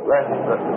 bless you, brother.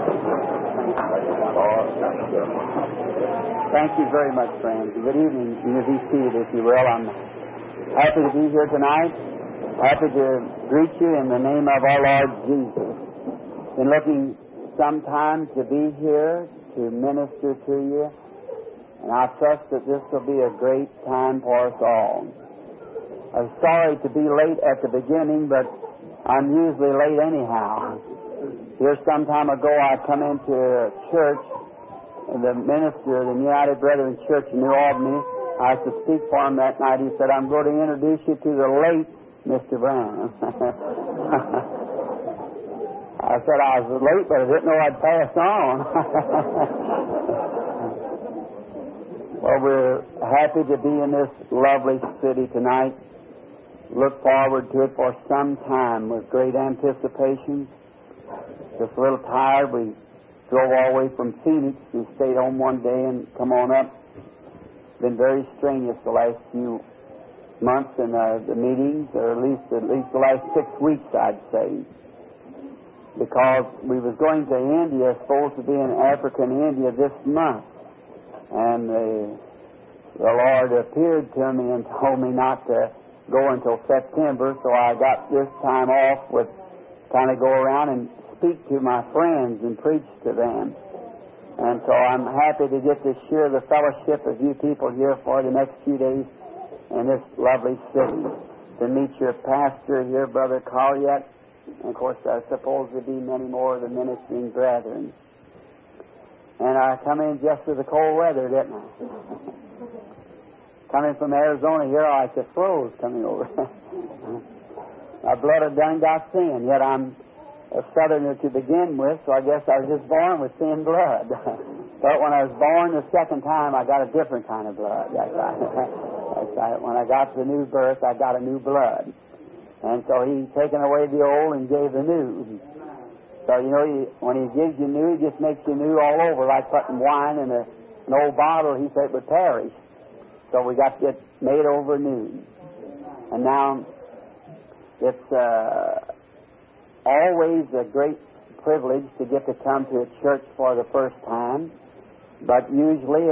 Thank you very much, friends. Good evening. You may be seated, if you will. I'm happy to be here tonight. Happy to greet you in the name of our Lord Jesus. Been looking sometime to be here to minister to you, and I trust that this will be a great time for us all. I'm sorry to be late at the beginning, but I'm usually late anyhow. Here some time ago I come into a church, and the minister of the United Brethren Church in New Albany, I was to speak for him that night. He said, "I'm going to introduce you to the late Mr. Brown." I said I was late, but I didn't know I'd pass on. Well, we're happy to be in this lovely city tonight. Look forward to it for some time with great anticipation. Just a little tired. We drove all the way from Phoenix. We stayed home one day and come on up. Been very strenuous the last few months in the meetings, or at least the last 6 weeks, I'd say. Because we was going to India, supposed to be in Africa and India this month. And the Lord appeared to me and told me not to go until September, so I got this time off with kind of go around and speak to my friends and preach to them. And so I'm happy to get to share the fellowship of you people here for the next few days in this lovely city. To meet your pastor here, Brother Collier, and of course I suppose there'll be many more of the ministering brethren. And I come in just with the cold weather, didn't I? Coming from Arizona here, I like the froze coming over. My blood had done got sin, yet I'm a southerner to begin with, so I guess I was just born with sin blood. But when I was born the second time, I got a different kind of blood. That's right. When I got the new birth, I got a new blood. And so He taken away the old and gave the new. So, you know, when He gives you new, He just makes you new all over, like putting wine in an old bottle. He said it would perish. So we got to get made over new. And now, it's always a great privilege to get to come to a church for the first time. But usually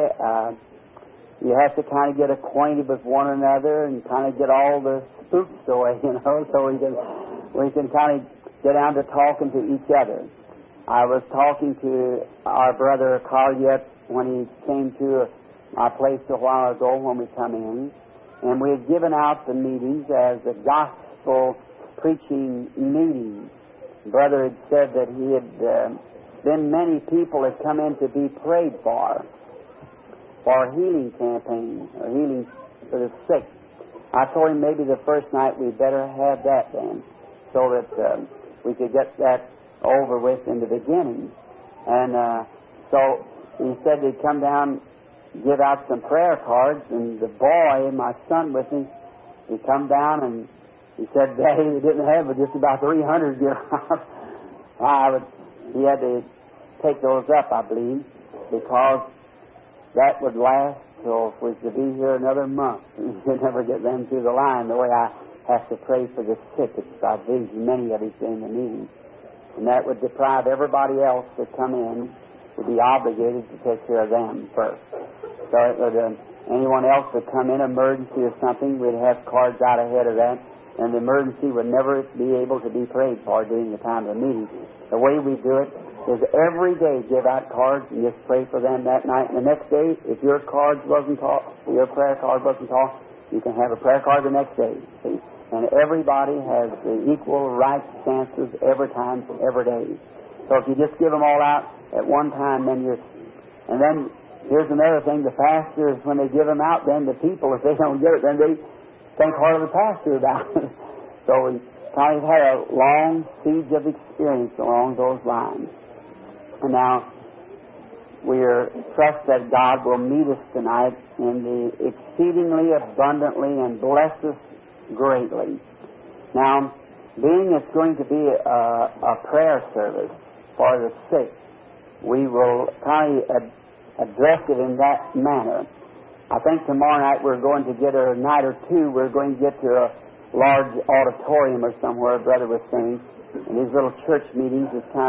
you have to kind of get acquainted with one another and kind of get all the spooks away, you know, so we can kind of get down to talking to each other. I was talking to our brother Carliet when he came to my place a while ago when we come in, and we had given out the meetings as a gospel preaching meeting. Brother had said that he had been many people had come in to be prayed for healing campaigns or healing for the sick. I told him maybe the first night we'd better have that then, so that we could get that over with in the beginning. And so he said he'd come down, give out some prayer cards, and the boy, my son with me, he come down and he said, "Daddy, they didn't have but just about 300 give out." He had to take those up, I believe, because that would last till if we could be here another month. You'd never get them through the line the way I have to pray for the sick. I've visited many of these in the meeting. And that would deprive everybody else that come in to be obligated to take care of them first. So it would, anyone else would come in, emergency or something, we'd have cards out ahead of that, and the emergency would never be able to be prayed for during the time of the meeting. The way we do it is every day give out cards and just pray for them that night. And the next day, if your card wasn't taught, your prayer card wasn't taught, you can have a prayer card the next day. See? And everybody has the equal right chances every time, every day. So if you just give them all out at one time, then you're... And then here's another thing, the pastors, when they give them out, then the people, if they don't get it, then they think hard of the pastor about it. So we kind of had a long siege of experience along those lines. And now we trust that God will meet us tonight in the exceedingly abundantly and bless us greatly. Now, being it's going to be a prayer service for the sick, we will kind of address it in that manner. I think tomorrow night we're going to get, or a night or two, we're going to get to a large auditorium or somewhere, Brother was saying. And these little church meetings is kind of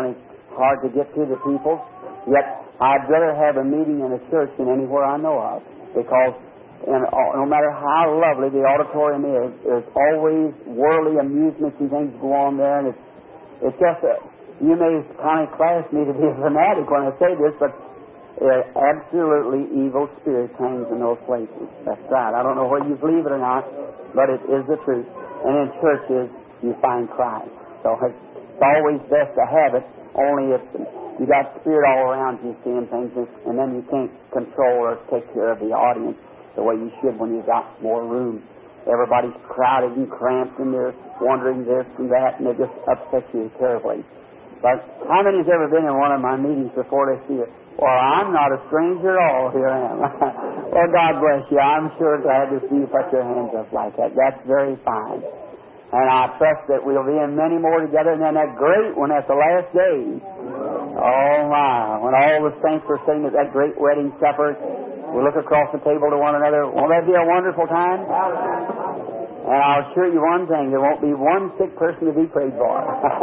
hard to get to the people. Yet I'd rather have a meeting in a church than anywhere I know of, because no matter how lovely the auditorium is, there's always worldly amusements and things go on there, and it's just you may kind of class me to be a fanatic when I say this, but absolutely evil spirits hangs in those places. That's right. I don't know whether you believe it or not, but it is the truth. And in churches, you find Christ. So it's always best to have it, only if you got spirit all around you seeing things, and then you can't control or take care of the audience the way you should when you've got more room. Everybody's crowded and cramped, and they're wondering this and that, and it just upsets you terribly. But how many has ever been in one of my meetings before they see it? Well, I'm not a stranger at all. Here I am. Well, God bless you. I'm sure glad to see you put your hands up like that. That's very fine. And I trust that we'll be in many more together, and then that great one at the last day. Oh, my. When all the saints are sitting at that great wedding supper, we look across the table to one another. Won't that be a wonderful time? And I'll assure you one thing, there won't be one sick person to be prayed for.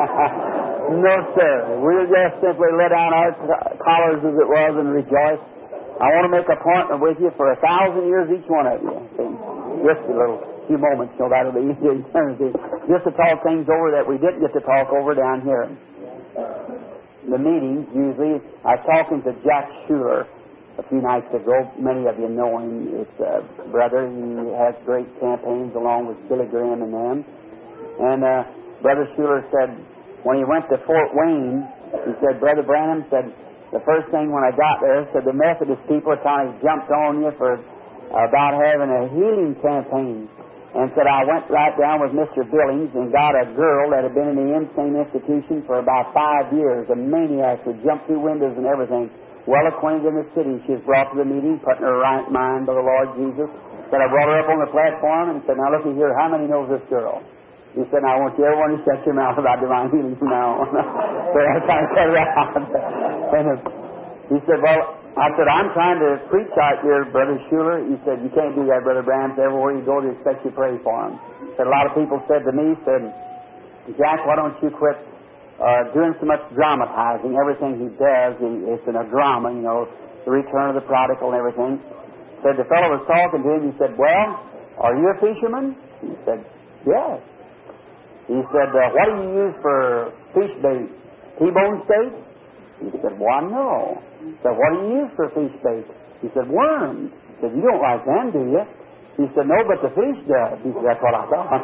No, sir. We'll just simply let down our collars as it was and rejoice. I want to make an appointment with you for 1,000 years, each one of you. See? Just a little few moments, so that'll be easy eternity. Just to talk things over that we didn't get to talk over down here. The meetings, usually, I was talking to Jack Schuler a few nights ago. Many of you know him. It's a brother. He has great campaigns along with Billy Graham and them. And Brother Schuler said, when he went to Fort Wayne, he said, Brother Branham said, the first thing when I got there, said the Methodist people kind of jumped on you for about having a healing campaign. And said, I went right down with Mr. Billings and got a girl that had been in the insane institution for about 5 years, a maniac who jumped through windows and everything, well acquainted in the city. She was brought to the meeting, put in her right mind by the Lord Jesus. Said, I brought her up on the platform and said, now looky here, how many knows this girl? He said, now I want you everyone to shut your mouth about divine healing from now on. So I kind of cut it out. And he said, well, I said, I'm trying to preach out here, Brother Schuler. He said, you can't do that, Brother Branham. Everywhere you go, they expect you to pray for them. Said, a lot of people said to me, said, Jack, why don't you quit doing so much dramatizing? Everything he does, it's in a drama, you know, the return of the prodigal and everything. Said, the fellow was talking to him. He said, well, are you a fisherman? He said, yes. He said, what do you use for fish bait? T-bone steak? He said, why, no. He said, what do you use for fish bait? He said, worms. He said, you don't like them, do you? He said, no, but the fish does. He said, that's what I thought.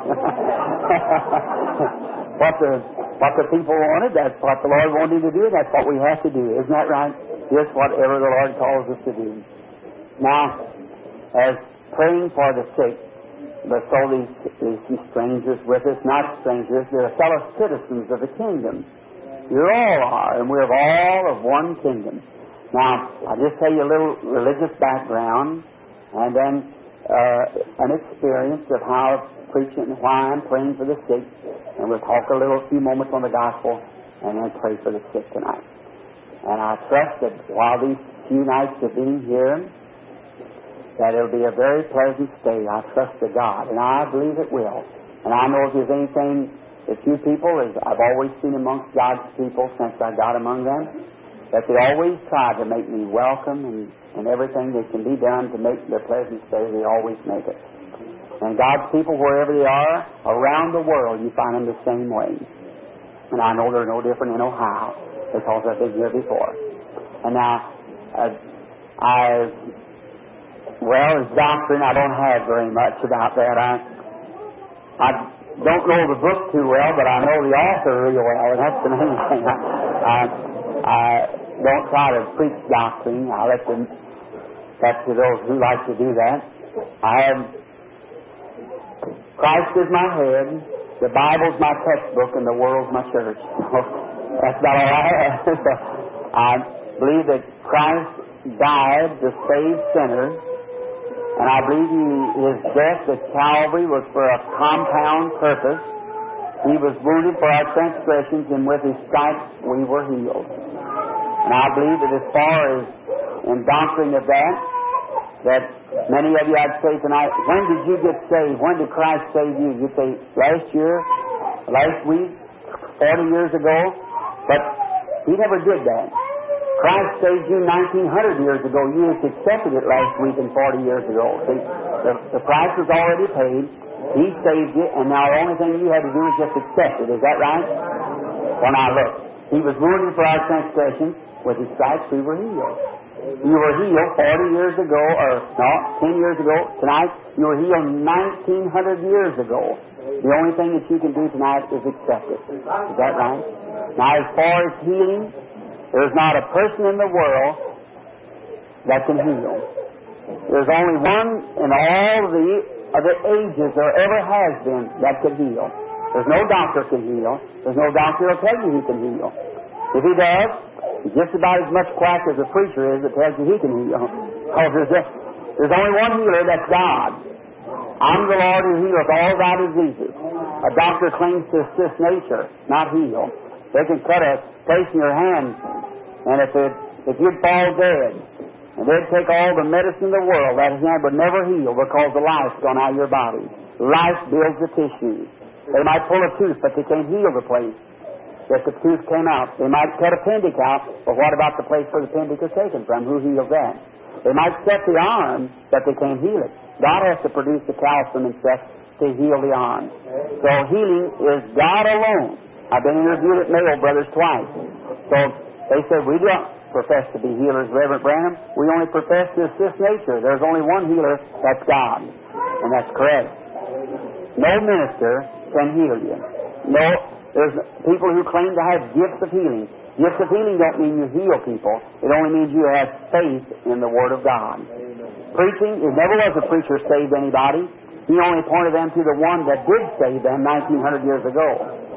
What the people wanted, that's what the Lord wanted to do, that's what we have to do. Isn't that right? Just whatever the Lord calls us to do. Now, as praying for the sick, but so these strangers with us, not strangers, they're fellow citizens of the kingdom. You all are, and we're all of one kingdom. Now, I'll just tell you a little religious background, and then an experience of how I'm preaching and why I'm praying for the sick, and we'll talk a few moments on the gospel, and then pray for the sick tonight. And I trust that while these few nights of being here, that it'll be a very pleasant stay. I trust to God, and I believe it will. And I know if there's anything, a few people, as I've always seen amongst God's people since I got among them, that they always try to make me welcome, and everything that can be done to make the pleasant stay, they always make it. And God's people, wherever they are, around the world, you find them the same way. And I know they're no different in Ohio, because I've been here before. And now, as doctrine, I don't have very much about that. I don't know the book too well, but I know the author real well, and that's the main thing. I don't try to preach doctrine. I let them, that's to those who like to do that. Christ is my head, the Bible's my textbook, and the world's my church. That's about all I have. I believe that Christ died to save sinners, and I believe His death at Calvary was for a compound purpose. He was wounded for our transgressions, and with His stripes we were healed. And I believe that as far as in doctrine of that many of you, I'd say tonight, when did you get saved? When did Christ save you? You'd say, last year, last week, 40 years ago. But He never did that. Christ saved you 1900 years ago. You just accepted it last week and 40 years ago. See, the price was already paid. He saved you, and now the only thing you had to do is just accept it. Is that right? Well, now look. He was wounded for our transgressions. With His stripes we were healed. You were healed 40 years ago, or no, 10 years ago. Tonight, you were healed 1900 years ago. The only thing that you can do tonight is accept it. Is that right? Now, as far as healing, there's not a person in the world that can heal. There's only one in all the ages there ever has been that can heal. There's no doctor can heal. There's no doctor will tell you he can heal. If he does, he's just about as much quack as a preacher is that tells you he can heal. Because there's only one healer, that's God. I'm the Lord who healeth all thy diseases. A doctor claims to assist nature, not heal. They can cut a place in your hand, and if you'd fall dead, and they'd take all the medicine in the world, that hand would never heal because the life's gone out of your body. Life builds the tissues. They might pull a tooth, but they can't heal the place that the tooth came out. They might cut appendix out, but what about the place where the appendix is taken from? Who heals that? They might set the arm, but they can't heal it. God has to produce the calcium and stuff to heal the arm. So healing is God alone. I've been interviewed at Mayo Brothers twice. So they said, we don't profess to be healers, Reverend Branham. We only profess to assist nature. There's only one healer, that's God. And that's correct. No minister can heal you. No, there's people who claim to have gifts of healing. Gifts of healing don't mean you heal people. It only means you have faith in the Word of God. Preaching, there never was a preacher saved anybody. He only pointed them to the one that did save them 1900 years ago.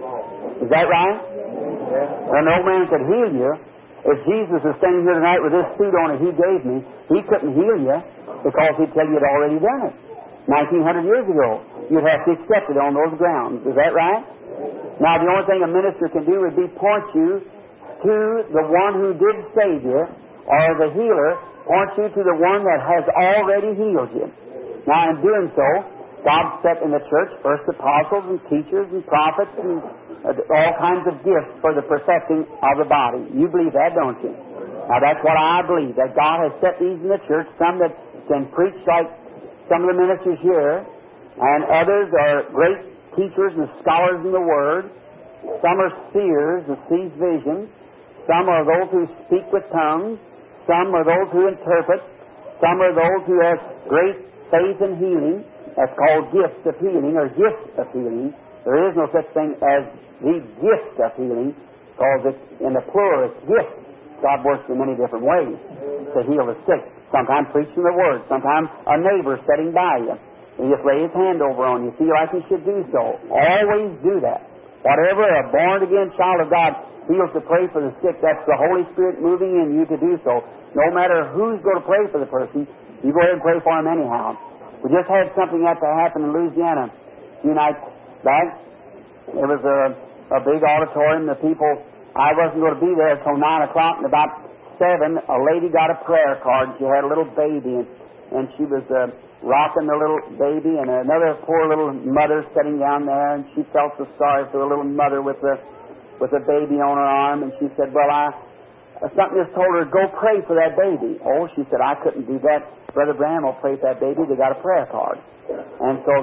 Is that right? And no man could heal you. If Jesus is standing here tonight with this suit on that He gave me, He couldn't heal you because He'd tell you He'd already done it 1900 years ago. You'd have to accept it on those grounds. Is that right? Now, the only thing a minister can do would be point you to the one who did save you, or the healer, point you to the one that has already healed you. Now, in doing so, God set in the church first apostles and teachers and prophets and all kinds of gifts for the perfecting of the body. You believe that, don't you? Now, that's what I believe, that God has set these in the church, some that can preach like some of the ministers here, and others are great teachers and scholars in the Word. Some are seers and sees visions. Some are those who speak with tongues. Some are those who interpret. Some are those who have great faith in healing. That's called gifts of healing, or gifts of healing. There is no such thing as the gift of healing, because it's in the plural, it's gifts. God works in many different ways to heal the sick. Sometimes preaching the Word. Sometimes a neighbor sitting by you. He just lay his hand over on you. Feel like he should do so. Always do that. Whatever a born-again child of God feels to pray for the sick, that's the Holy Spirit moving in you to do so. No matter who's going to pray for the person, you go ahead and pray for him anyhow. We just had something that to happen in Louisiana a few nights back. There was a big auditorium. The people, I wasn't going to be there until 9 o'clock, and about 7, a lady got a prayer card. She had a little baby, and she was rocking the little baby, and another poor little mother sitting down there, and she felt so sorry for the little mother with a baby on her arm, and she said, well, something just told her, go pray for that baby. Oh, she said, I couldn't do that. Brother Branham will pray for that baby. They got a prayer card. And so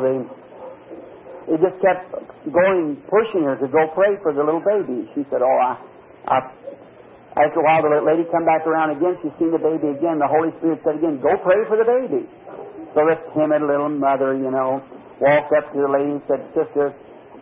they just kept going, pushing her to go pray for the little baby. She said, after a while, the lady come back around again. She's seen the baby again. The Holy Spirit said again, go pray for the baby. So this timid little mother, walked up to the lady and said, Sister,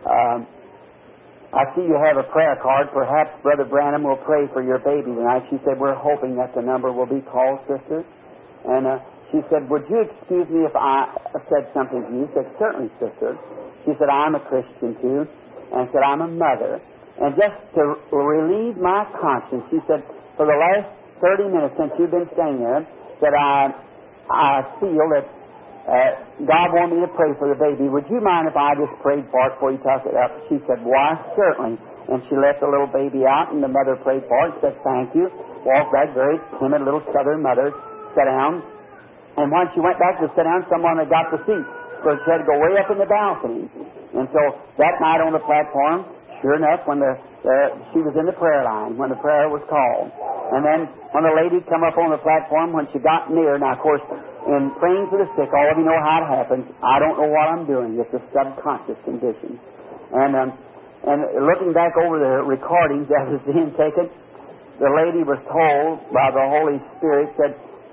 I see you have a prayer card. Perhaps Brother Branham will pray for your baby tonight. She said, we're hoping that the number will be called, Sister. And she said, would you excuse me if I said something to you? She said, certainly, Sister. She said, I'm a Christian too. And said, I'm a mother. And just to relieve my conscience, she said, for the last 30 minutes since you've been staying there, that I feel that God wanted me to pray for the baby. Would you mind if I just prayed for it before you took it up? She said, why, certainly. And she let the little baby out, and the mother prayed for it, said, thank you. Walked back, very timid little southern mother, sat down. And when she went back to sit down, someone had got the seat. So she had to go way up in the balcony. And so that night on the platform, sure enough, when the she was in the prayer line when the prayer was called. And then when the lady come up on the platform, when she got near, now, of course, in praying for the sick, all of you know how it happens. I don't know what I'm doing. It's a subconscious condition. And looking back over the recordings that was being taken, the lady was told by the Holy Spirit that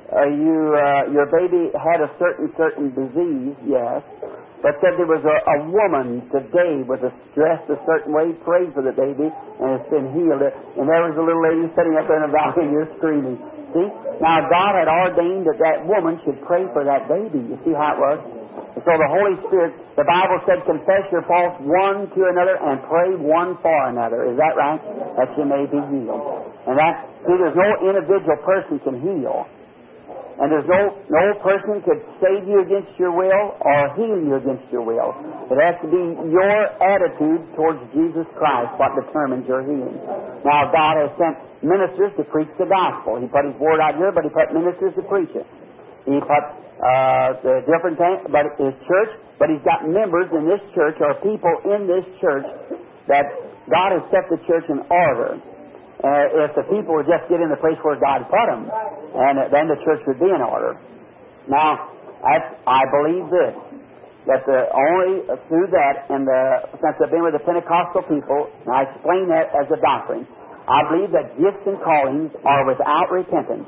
your baby had a certain disease, yes, but said there was a woman today was dressed a certain way, prayed for the baby, and it's been healed. And there was a little lady sitting up there in the valley, and you're screaming. See? Now, God had ordained that that woman should pray for that baby. You see how it was? And so the Holy Spirit, the Bible said, confess your faults one to another and pray one for another. Is that right? That you may be healed. And see, there's no individual person can heal. And there's no person could save you against your will or heal you against your will. It has to be your attitude towards Jesus Christ what determines your healing. Now, God has sent ministers to preach the gospel. He put His word out here, but He put ministers to preach it. He put the different things, but His church, but He's got members in this church or people in this church that God has set the church in order. If the people would just get in the place where God put them, and then the church would be in order. Now, I believe this, that only through that, since I've been with the Pentecostal people, and I explain that as a doctrine, I believe that gifts and callings are without repentance.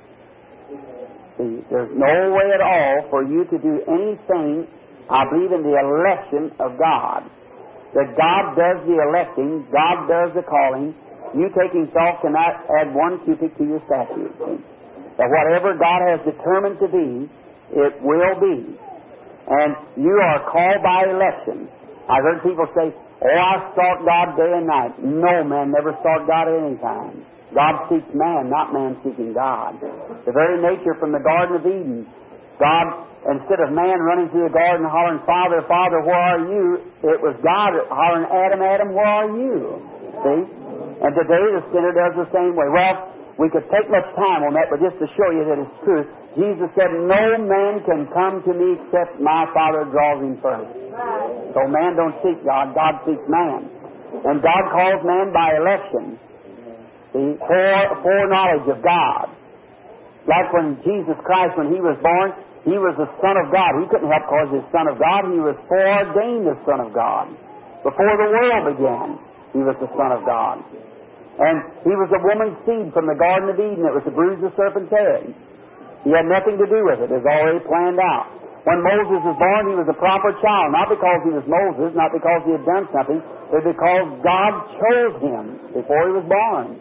See, there's no way at all for you to do anything, I believe in the election of God. That God does the electing, God does the calling. You taking salt cannot add 1 cubit to your statute. That whatever God has determined to be, it will be. And you are called by election. I've heard people say, oh, I sought God day and night. No, man never sought God at any time. God seeks man, not man seeking God. The very nature from the Garden of Eden, God, instead of man running through the garden hollering, Father, Father, where are you? It was God hollering, Adam, Adam, where are you? See? And today the sinner does the same way. Well, we could take much time on that, but just to show you that it's true, Jesus said, no man can come to me except my Father draws him first. So man don't seek God, God seeks man. And God calls man by election. See, foreknowledge of God. Like when Jesus Christ, when He was born, He was the Son of God. He couldn't help cause His Son of God. He was foreordained the Son of God. Before the world began, He was the Son of God. And He was a woman's seed from the Garden of Eden. It was to bruise the serpent's head. He had nothing to do with it. It was already planned out. When Moses was born, he was a proper child. Not because he was Moses, not because he had done something, but because God chose him before he was born.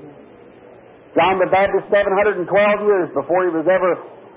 John the Baptist, 712 years before he was ever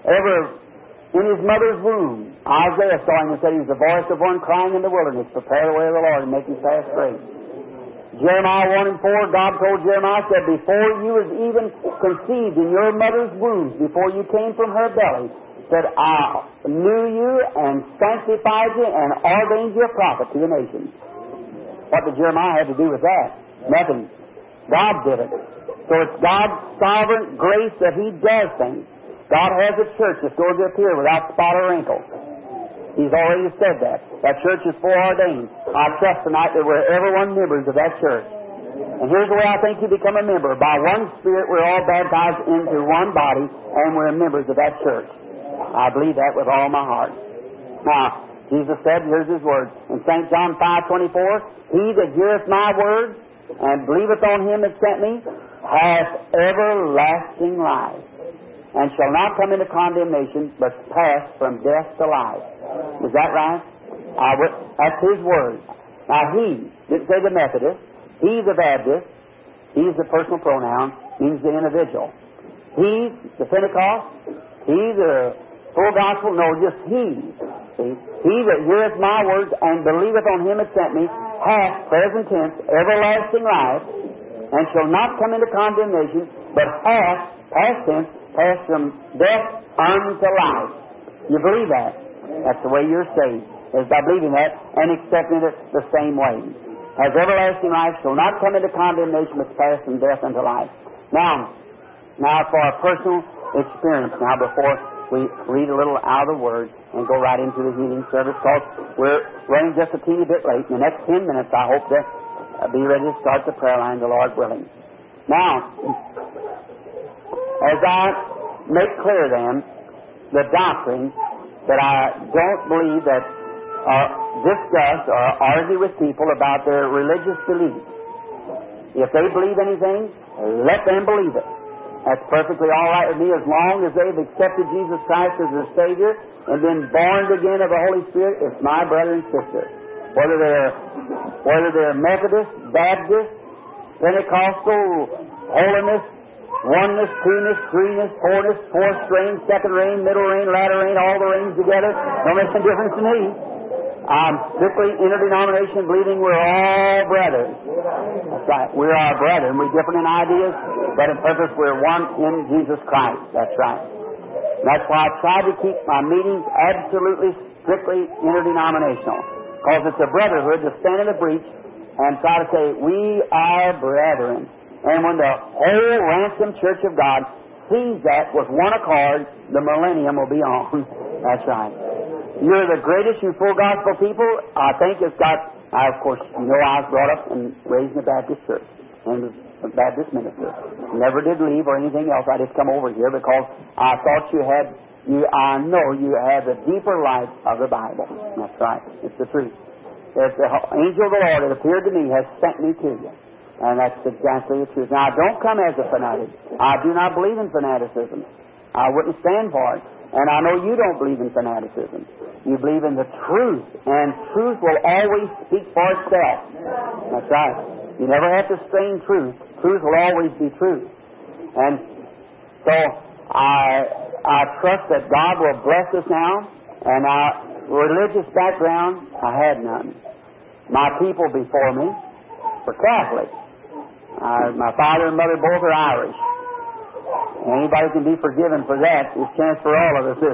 in his mother's womb, Isaiah saw him and said, He's the voice of one crying in the wilderness, prepare the way of the Lord and make His path straight. Jeremiah 1:4, God told Jeremiah, said, before you was even conceived in your mother's womb, before you came from her belly, said, I knew you and sanctified you and ordained you a prophet to the nations. What did Jeremiah have to do with that? Nothing. God did it. So it's God's sovereign grace that He does things. God has a church that's going to appear without spot or wrinkle. He's already said that. That church is foreordained. I trust tonight that we're everyone members of that church. And here's the way I think you become a member. By one Spirit, we're all baptized into one body, and we're members of that church. I believe that with all my heart. Now, Jesus said, here's His word. In St. John 5:24, He that heareth my word and believeth on Him that sent me hath everlasting life, and shall not come into condemnation, but pass from death to life. Is that right? That's His word. Now, He didn't say the Methodist. He, the Baptist. He's the personal pronoun. Means the individual. He, the Pentecost. He, the full gospel. No, just He. See? He that heareth my words and believeth on Him that sent me hath, present tense, everlasting life, and shall not come into condemnation, but hath, past tense, passed from death unto life. You believe that? That's the way you're saved, is by believing that and accepting it the same way. Has everlasting life, shall not come into condemnation, but passed from death unto life. Now for a personal experience, now before we read a little out of the Word and go right into the healing service, because we're running just a teeny bit late. In the next 10 minutes, I hope that be ready to start the prayer line, the Lord willing. Now, as I make clear then the doctrine that I don't believe that discuss or argue with people about their religious beliefs. If they believe anything, let them believe it. That's perfectly all right with me as long as they've accepted Jesus Christ as their Savior and been born again of the Holy Spirit. It's my brother and sister. Whether they're Methodist, Baptist, Pentecostal, holiness, oneness, two-ness, three-ness, four-ness, fourth rain, second rain, middle rain, latter rain, all the rains together, don't make any difference to me. I'm strictly interdenomination, believing we're all brothers. That's right. We're all brethren. We're different in ideas, but in purpose we're one in Jesus Christ. That's right. And that's why I try to keep my meetings absolutely, strictly interdenominational. Because it's a brotherhood to stand in the breach and try to say, we are brethren. And when the whole ransomed church of God sees that with one accord, the millennium will be on. That's right. You're the greatest, you full gospel people. I think it's got, of course, you know I was brought up and raised in the Baptist church and was a Baptist minister. Never did leave or anything else. I just come over here because I thought I know you have the deeper light of the Bible. That's right. It's the truth. If the angel of the Lord that appeared to me has sent me to you. And that's exactly the truth. Now, I don't come as a fanatic. I do not believe in fanaticism. I wouldn't stand for it. And I know you don't believe in fanaticism. You believe in the truth. And truth will always speak for itself. That's right. You never have to strain truth. Truth will always be truth. And so I trust that God will bless us now. And our religious background, I had none. My people before me were Catholic. My father and mother both are Irish. Anybody can be forgiven for that. There's a chance for all of us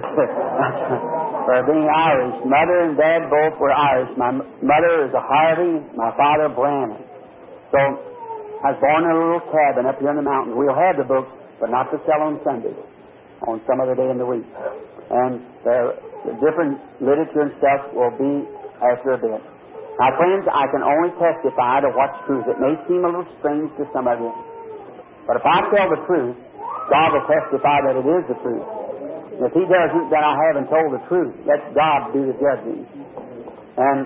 for being Irish. Mother and dad both were Irish. My mother is a Harvey, my father Brannan. So I was born in a little cabin up here in the mountains. We'll have the books, but not to sell on Sunday, on some other day in the week. And the different literature and stuff will be after a bit. Now, friends, I can only testify to what's truth. It may seem a little strange to some of you, but if I tell the truth, God will testify that it is the truth. And if He doesn't, then I haven't told the truth. Let God do the judging. And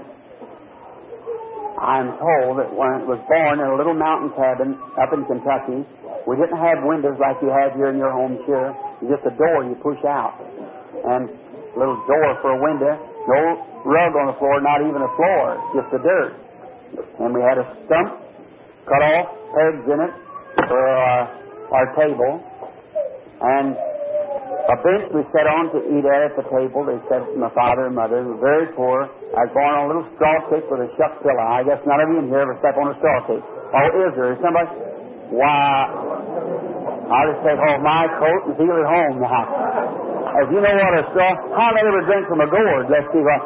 I'm told that when it was born in a little mountain cabin up in Kentucky, we didn't have windows like you have here in your home, sure. It's just a door you push out. And a little door for a window. No rug on the floor, not even a floor, just the dirt. And we had a stump, cut off, pegs in it for our table. And a bench we sat on to eat at the table. They said my father and mother were very poor. I was born on a little straw cake with a shuck pillow. I guess none of you in here ever stepped on a straw cake. Oh, is there? Is somebody? Why, I'll just take off my coat and feel at home now. If you know what a straw, how they ever drink from a gourd? Let's see what.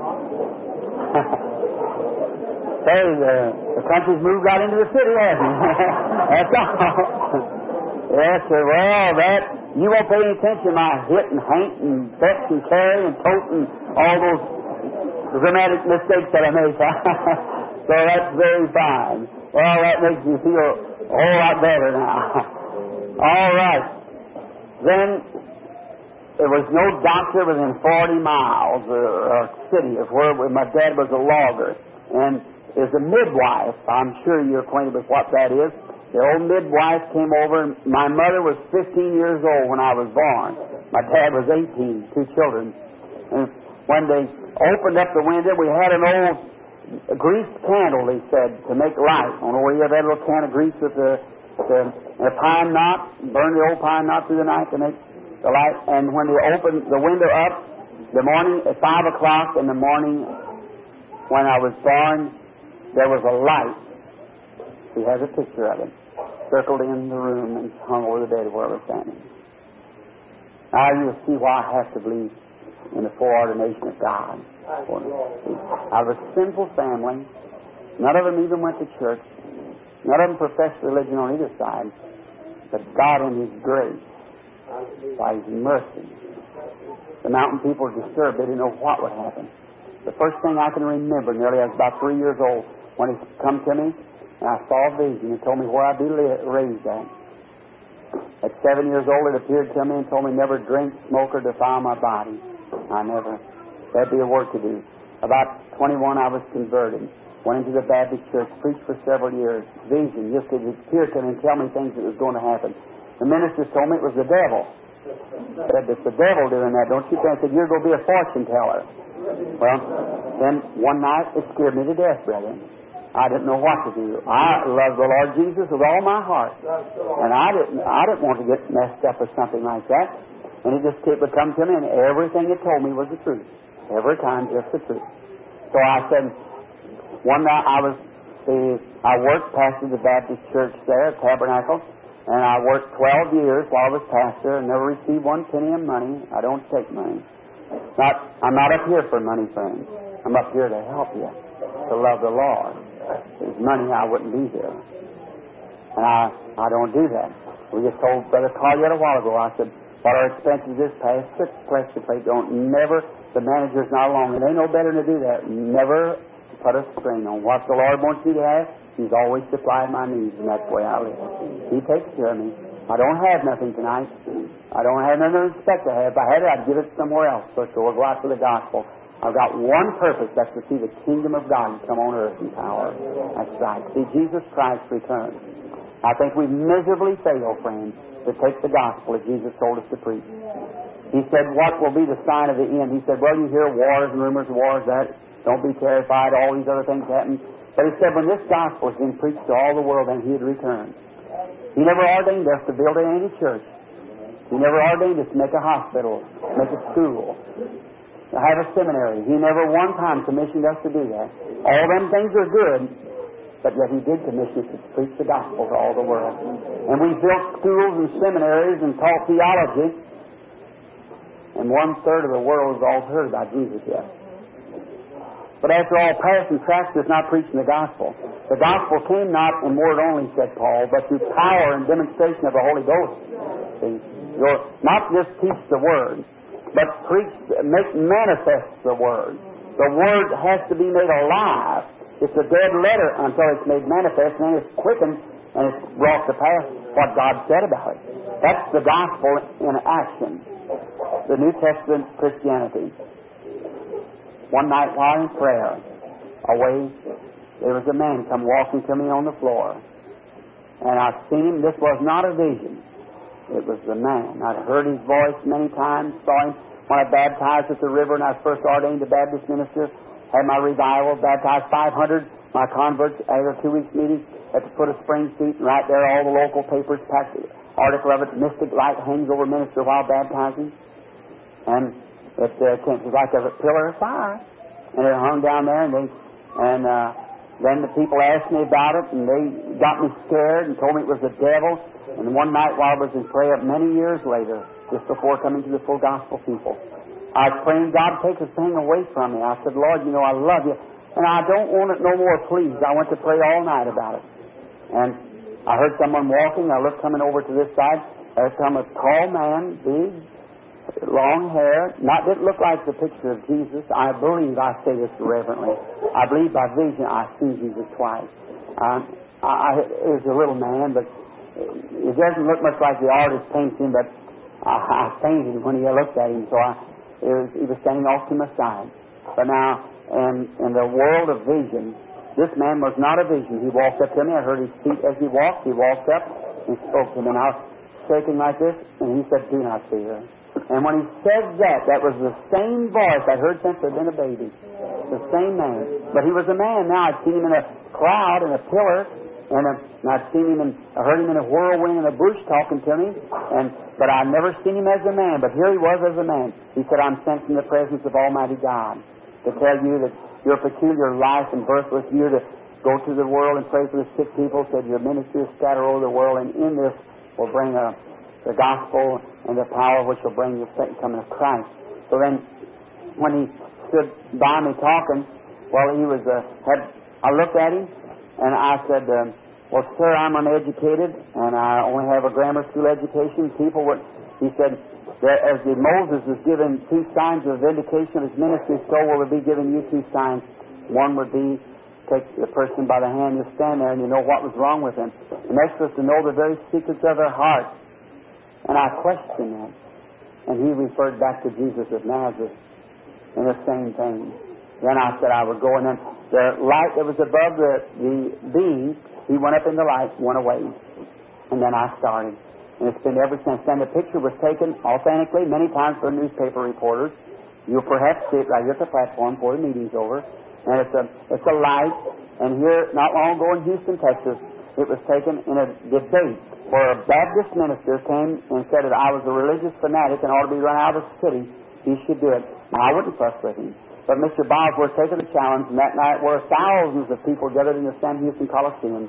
Say, the country's moved right into the city, hasn't it? That's all. Yes, sir. Well, that, you won't pay any attention to my hit and haint and fetch and carry and tote and all those grammatic mistakes that I made. So that's very fine. Well, that makes me feel a whole lot better now. All right. Then, there was no doctor within 40 miles or city of where my dad was a logger. And there's a midwife. I'm sure you're acquainted with what that is. The old midwife came over, and my mother was 15 years old when I was born. My dad was 18, two children. And when they opened up the window, we had an old greased candle, they said, to make light. I don't know where you have that little can of grease with the pine knot, burn the old pine knot through the night to make the light. And when they opened the window up, the morning at 5 o'clock in the morning when I was born, there was a light. He has a picture of it, circled in the room and hung over the bed where I was standing. Now you'll see why I have to believe in the foreordination of God. I was a sinful family. None of them even went to church. None of them professed religion on either side. But God in His grace, by His mercy, the mountain people were disturbed. They didn't know what would happen. The first thing I can remember, nearly I was about 3 years old, when He come to me, and I saw a vision. It told me where I'd be raised at. At 7 years old, it appeared to me and told me never drink, smoke, or defile my body. I never. That'd be a work to do. About 21, I was converted. Went into the Baptist church, preached for several years. Vision, just it appeared to me and tell me things that was going to happen. The ministers told me it was the devil. Said, it's the devil doing that. Don't you think? I said, you're going to be a fortune teller. Well, then one night it scared me to death, brethren. I didn't know what to do. I loved the Lord Jesus with all my heart, and I didn't want to get messed up with something like that. And it just would come to me, and everything it told me was the truth. Every time, just the truth. So I said, one night I worked pastor the Baptist church there at Tabernacle, and I worked 12 years while I was pastor and never received one penny of money. I don't take money. I'm not up here for money, friends. I'm up here to help you, to love the Lord. If there's money, I wouldn't be here. And I don't do that. We just told Brother Collier a while ago, I said, what our expenses this past, six collection plate, the manager's not along, and they know better than to do that. Never put a string on what the Lord wants you to have. He's always supplied my needs, and that's the way I live. He takes care of me. I don't have nothing tonight. I don't have nothing to expect to have. If I had it, I'd give it somewhere else. So we'll go out for the gospel. I've got one purpose, that's to see the kingdom of God come on earth in power. That's right. See Jesus Christ return. I think we miserably fail, friends, to take the gospel as Jesus told us to preach. He said, what will be the sign of the end? He said, well, you hear wars and rumors of wars, that. Don't be terrified, all these other things happen. But he said, when this gospel has been preached to all the world, then he'd return. He never ordained us to build any church. He never ordained us to make a hospital, make a school, have a seminary. He never one time commissioned us to do that. All them things are good, but yet He did commission us to preach the gospel to all the world. And we built schools and seminaries and taught theology, and 1/3 of the world has all heard about Jesus yet. But after all, passing tracts is not preaching the gospel. The gospel came not in word only, said Paul, but through power and demonstration of the Holy Ghost. See, not just teach the word, but preach, make manifest the Word. The Word has to be made alive. It's a dead letter until it's made manifest, and then it's quickened and it's brought to pass what God said about it. That's the gospel in action. The New Testament Christianity. One night while in prayer, there was a man come walking to me on the floor. And I've seen him. This was not a vision. It was the man. I'd heard his voice many times, saw him when I baptized at the river, and I was first ordained a Baptist minister, had my revival, baptized 500, my converts at a 2-week meeting at the foot of Spring Street, and right there all the local papers packed the article of it, Mystic Light hangs over minister while baptizing. And it was like a pillar of fire. And it hung down there, and then the people asked me about it, and they got me scared and told me it was the devil. And one night while I was in prayer, many years later, just before coming to the full gospel people, I was praying, God, take this thing away from me. I said, Lord, you know, I love you, and I don't want it no more, please. I went to pray all night about it. And I heard someone walking. I looked coming over to this side. There come a tall man, big, long hair, didn't look like the picture of Jesus. I believe, I say this reverently, I believe by vision I've seen Jesus twice. It was a little man, but it doesn't look much like the artist paints him, but I fainted when he looked at him, so he was standing off to my side. But now, in the world of vision, this man was not a vision. He walked up to me. I heard his feet as he walked. He walked up and spoke to me, and I was shaking like this, and he said, do not fear. And when he said that was the same voice I'd heard since I'd been a baby. The same man. But he was a man now. I'd seen him in a cloud, in a pillar, and I'd seen him I heard him in a whirlwind in a bush talking to me, but I'd never seen him as a man. But here he was as a man. He said, I'm sensing the presence of Almighty God to tell you that your peculiar life and birth was here to go to the world and pray for the sick people. Said your ministry is scattered over the world, and in this will bring the gospel and the power which will bring the second coming of Christ. So then, when he stood by me talking, well, he was I looked at him, and I said, well, sir, I'm uneducated, and I only have a grammar school education. He said, that as Moses was given 2 signs of vindication of his ministry, so will it be given you 2 signs. One would be take the person by the hand and stand there and you know what was wrong with them. The next was to know the very secrets of their heart. And I questioned that. And he referred back to Jesus of Nazareth and the same thing. Then I said I would go, and then the light that was above the being, he went up in the light, went away. And then I started. And it's been ever since then. The picture was taken authentically many times for newspaper reporters. You'll perhaps see it right here at the platform before the meeting's over. And it's a light. And here, not long ago in Houston, Texas, it was taken in a debate where a Baptist minister came and said that I was a religious fanatic and ought to be run out of the city. He should do it. Now, I wouldn't fuss with him. But Mr. Bosworth taking the challenge, and that night were thousands of people gathered in the Sam Houston Coliseum.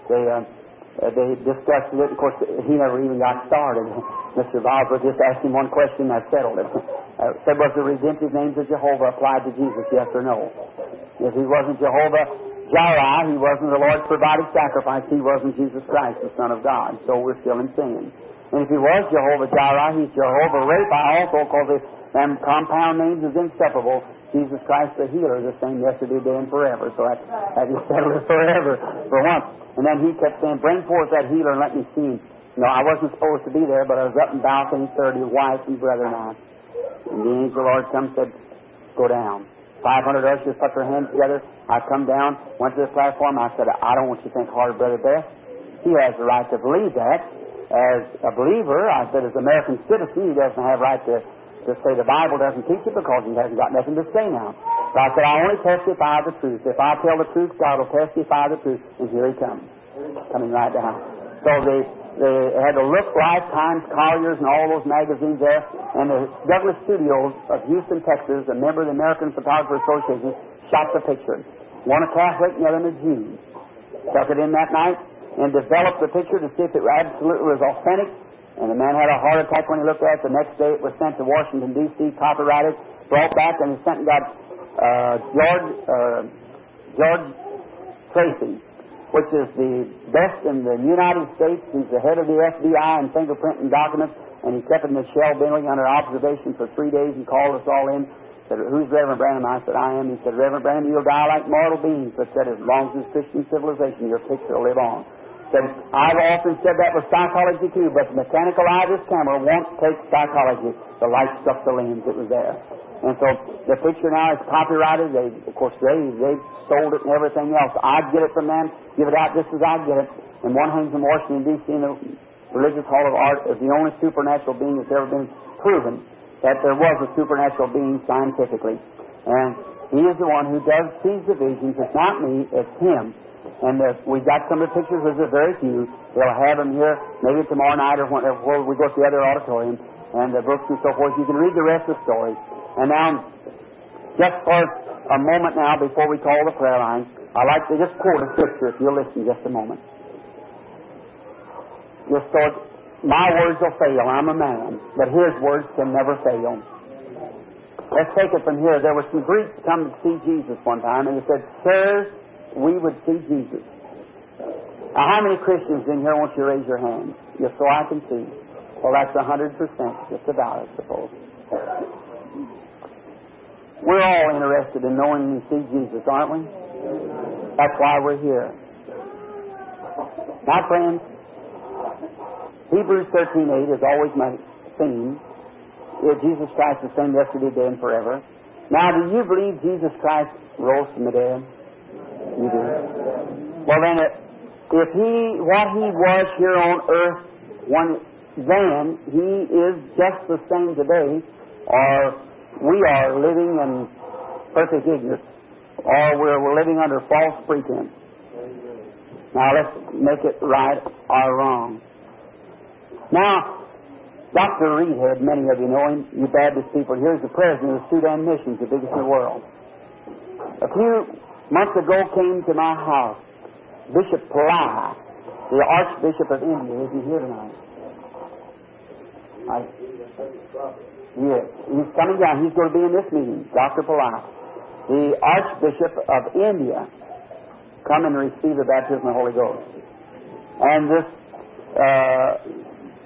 They discussed it. Of course, he never even got started. Mr. Bosworth just asked him one question and that settled it. Said, was the redemptive names of Jehovah applied to Jesus, yes or no? If he wasn't Jehovah Jireh, he wasn't the Lord's provided sacrifice, he wasn't Jesus Christ, the Son of God. So we're still in sin. And if he was Jehovah Jireh, he's Jehovah Rapha also, because them compound names is inseparable. Jesus Christ the healer, the same yesterday, today, and forever. So that just settled it forever for once. And then he kept saying, bring forth that healer and let me see him. No, I wasn't supposed to be there, but I was up in balcony 30, wife and brother and I. And the angel of the Lord come and said, go down. 500 ushers put their hands together. I come down, went to the platform. I said, I don't want you to think hard of Brother Best. He has the right to believe that. As a believer, I said, as an American citizen, he doesn't have right to say the Bible doesn't teach it because he hasn't got nothing to say now. So I said, I only testify the truth. If I tell the truth, God will testify the truth. And here he comes, coming right down. So they had to look Lifetimes, Collier's, and all those magazines there. And the Douglas Studios of Houston, Texas, a member of the American Photographer Association, shot the picture. One a Catholic and the other a Jew. Took it in that night and developed the picture to see if it absolutely was authentic. And the man had a heart attack when he looked at it. The next day it was sent to Washington, D.C., copyrighted, brought back, and he sent and got George Tracy, which is the best in the United States. He's the head of the FBI and fingerprinting documents, and he kept it in the shell binning under observation for 3 days. He called us all in. Said, who's Reverend Branham? I said, I am. He said, Reverend Branham, you'll die like mortal beings. But said, as long as there's Christian civilization, your picture will live on. Said, I've often said that with psychology too, but the mechanical eye of this camera won't take psychology. The light struck the lens. It was there. And so the picture now is copyrighted. They sold it and everything else. I get it from them, give it out just as I get it. And one hangs in Washington, D.C. in the Religious Hall of Art as the only supernatural being that's ever been proven that there was a supernatural being scientifically. And he is the one who does seize the visions. It's not me, it's him. And we've got some of the pictures, there's very few. They'll have them here maybe tomorrow night or whenever we go to the other auditorium and the books and so forth. You can read the rest of the story. And now, just for a moment now before we call the prayer line, I'd like to just quote a scripture if you'll listen just a moment. Just so my words will fail. I'm a man, but his words can never fail. Let's take it from here. There were some Greeks come to see Jesus one time, and they said, Sirs, we would see Jesus. Now, how many Christians in here want you to raise your hand? Just so I can see. Well, that's 100%, just about, I suppose. We're all interested in knowing and see Jesus, aren't we? That's why we're here. Now, friends, Hebrews 13:8 is always my theme. Jesus Christ is the same yesterday, today, and forever. Now, do you believe Jesus Christ rose from the dead? You do. Well, then, if what he was here on earth, then he is just the same today, or we are living in perfect ignorance, or we're living under false pretense. Now, let's make it right or wrong. Now, Dr. Reedhead, many of you know him, you Baptist people. Here's the president of Sudan Missions, the biggest in the world. A few months ago came to my house Bishop Pillai, the Archbishop of India. Is he here tonight? Yes, he's coming down. He's going to be in this meeting, Dr. Pillai. The Archbishop of India come and receive the baptism of the Holy Ghost. And this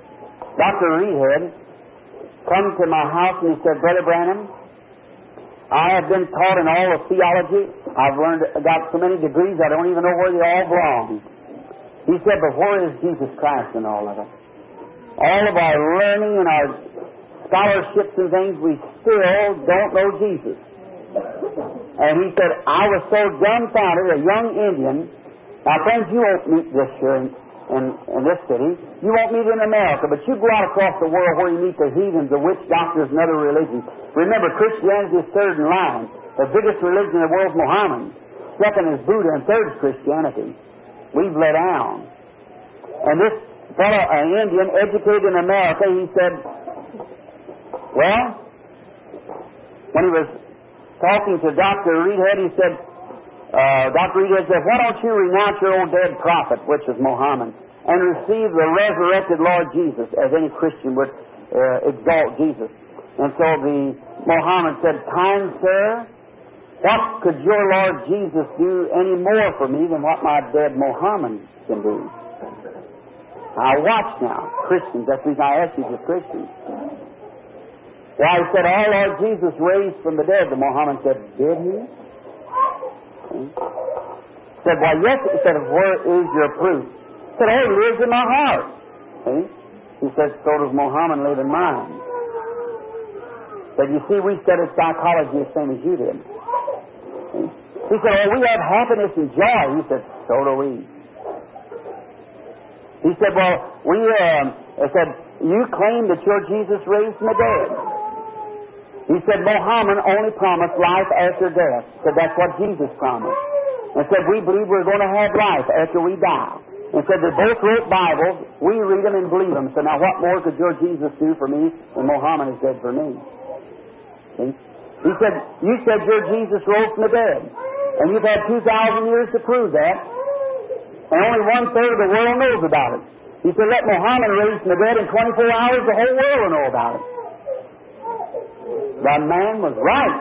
Dr. Reedhead come to my house and he said, Brother Branham, I have been taught in all of theology. I've got so many degrees I don't even know where they all belong. He said, but where is Jesus Christ in all of it? All of our learning and our scholarships and things, we still don't know Jesus. And he said, I was so dumbfounded, a young Indian. Now, friends, you won't meet this here in this city. You won't meet it in America, but you go out across the world where you meet the heathens, the witch doctors, and other religions. Remember, Christianity is third in line. The biggest religion in the world is Muhammad. Second is Buddha, and third is Christianity. We've let down. And this fellow, an Indian, educated in America, he said, well, when he was talking to Dr. Reedhead, he said, Dr. Reedhead said, why don't you renounce your old dead prophet, which is Muhammad, and receive the resurrected Lord Jesus, as any Christian would exalt Jesus. And so the Muhammad said, kind sir, what could your Lord Jesus do any more for me than what my dead Muhammad can do? Now watch now, Christians, that's the reason I ask you as Christians. Why, he said, our Lord Jesus raised from the dead. The Muhammad said, did he? He said, why, yes. He said, where is your proof? He said, oh, he lives in my heart. See? He said, so does Muhammad live in mine. But you see, we studied psychology the same as you did. See? He said, oh, we have happiness and joy. He said, so do we. He said, well, you claim that you're Jesus raised from the dead. He said, Muhammad only promised life after death. He said, that's what Jesus promised. And said, we believe we're going to have life after we die. And said, they both wrote Bibles. We read them and believe them. So now what more could your Jesus do for me than Muhammad has did for me? See? He said, you said your Jesus rose from the dead. And you've had 2,000 years to prove that. And only 1/3 of the world knows about it. He said, let Muhammad raise from the dead in 24 hours, the whole world will know about it. That man was right.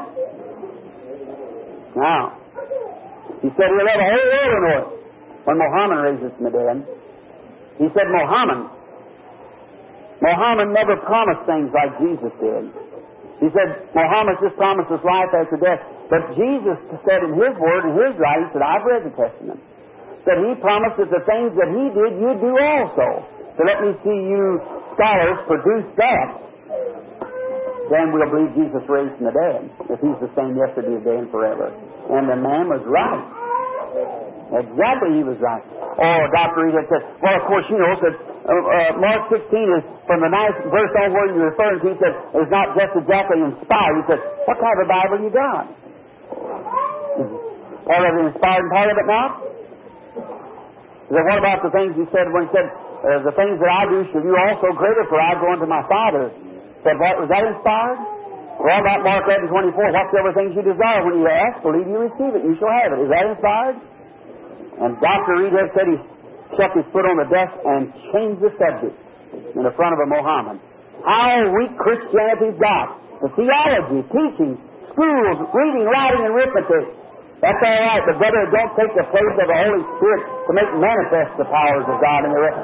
Now, he said he'll let the whole world know it when Muhammad raises from the dead. He said Muhammad never promised things like Jesus did. He said Muhammad just promised us life after death. But Jesus said in His Word, in His writing, he said, I've read the Testament, that He promised that the things that He did, you do also. So let me see you scholars produce that. Then we'll believe Jesus raised from the dead, if He's the same yesterday, today, and forever. And the man was right. Exactly, he was right. Oh, Dr. Reed said, well, of course, you know, that Mark 16 is, from the nice verse on where you're referring to, he said, it's not just exactly inspired. He said, what kind of a Bible you got? Part of it inspired and part of it not? He said, what about the things he said when he said, the things that I do shall you also greater, for I go unto my Father? Said, what, was that inspired? Well, about Mark 11:24, whatsoever things you desire, when you ask, believe you receive it, you shall have it. Is that inspired? And Dr. Reedhead said he stuck his foot on the desk and changed the subject in the front of a Muhammad. How weak Christianity's got. The theology, teaching, schools, reading, writing, and arithmetic. That's all right, but brother, don't take the place of the Holy Spirit to make manifest the powers of God in the rest.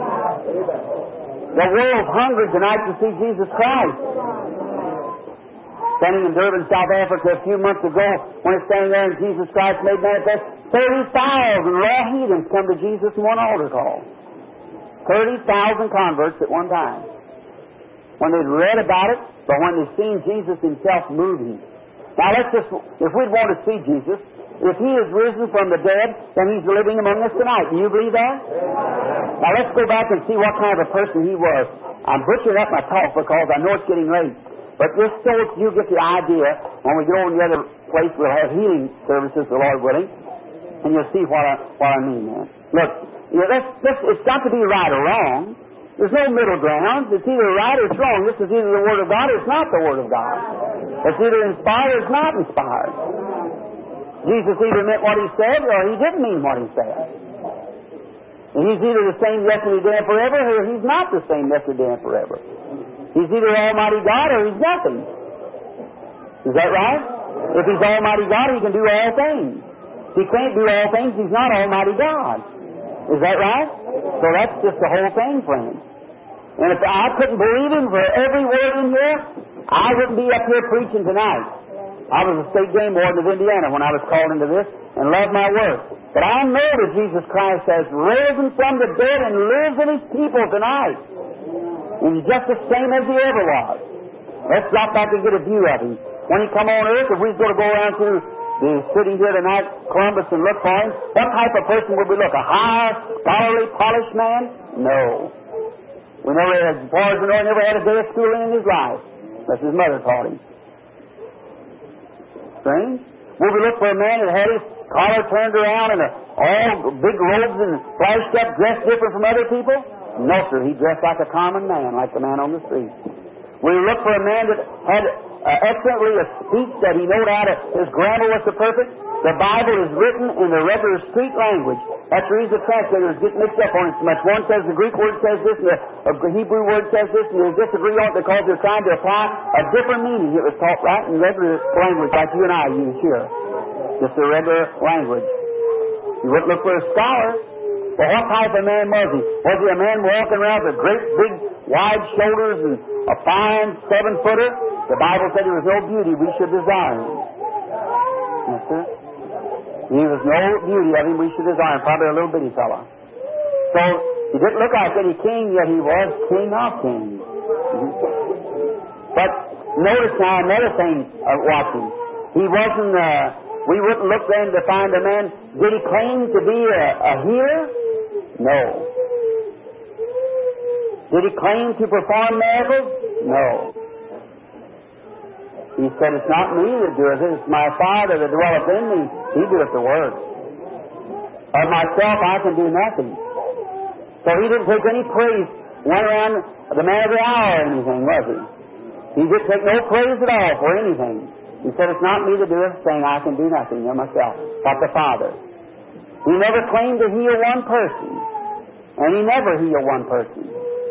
The world's hungry tonight to see Jesus Christ. Standing in Durban, South Africa a few months ago, when it's standing there and Jesus Christ made manifest, 30,000 raw heathens come to Jesus in one altar call. 30,000 converts at one time. When they'd read about it, but when they'd seen Jesus Himself moving. Now let's just, if we'd want to see Jesus, if He is risen from the dead, then He's living among us tonight. Do you believe that? Now let's go back and see what kind of a person He was. I'm butchering up my talk because I know it's getting late. But just so you get the idea, when we go in the other place, we'll have healing services, the Lord willing, and you'll see what I mean, man. Look, you know, it's got to be right or wrong. There's no middle ground. It's either right or it's wrong. This is either the Word of God or it's not the Word of God. It's either inspired or it's not inspired. Jesus either meant what He said or He didn't mean what He said. And He's either the same yesterday, today, and forever, or He's not the same yesterday and forever. He's either Almighty God or He's nothing. Is that right? If He's Almighty God, He can do all things. If He can't do all things, He's not Almighty God. Is that right? So that's just the whole thing, friends. And if I couldn't believe Him for every word in here, I wouldn't be up here preaching tonight. I was a state game warden of Indiana when I was called into this and loved my work. But I know that Jesus Christ has risen from the dead and lives in His people tonight. And He's just the same as He ever was. Let's drop back and get a view of Him. When He come on earth, if we was going to go around through the city here tonight, Columbus, and look for Him, what type of person would we look? A high, scholarly, polished man? No. We never, as far as we know, never had a day of schooling in his life, unless his mother taught him. Strange? Would we look for a man that had his collar turned around and all big robes and flashed up, dressed different from other people? No, sir. He dressed like a common man, like the man on the street. We look for a man that had excellently a speech that he knowed how to, his grammar was the perfect. The Bible is written in the regular street language. That's the reason the translators get mixed up on it so much. One says the Greek word says this, and the Hebrew word says this, and they disagree on it because they're trying to apply a different meaning. It was taught right in regular language like you and I use here. Just the regular language. You wouldn't look for a scholar. Well, what type of man was he? Was he a man walking around with great big wide shoulders and a fine 7-footer? The Bible said there was no beauty we should desire him. Yes, sir. There was no beauty of him we should desire him. Probably a little bitty fellow. So he didn't look like any king, yet he was king of kings. But notice now another thing watching. He wasn't. We wouldn't look then to find a man. Did he claim to be a healer? No. Did he claim to perform miracles? No. He said, it's not me that doeth it, it's my Father that dwelleth in me. He doeth the work. Of myself I can do nothing. So he didn't take any praise, went around the man of the hour or anything, was he? He didn't take no praise at all for anything. He said, it's not me that doeth the thing, I can do nothing of myself, but the Father. He never claimed to heal one person, and he never healed one person.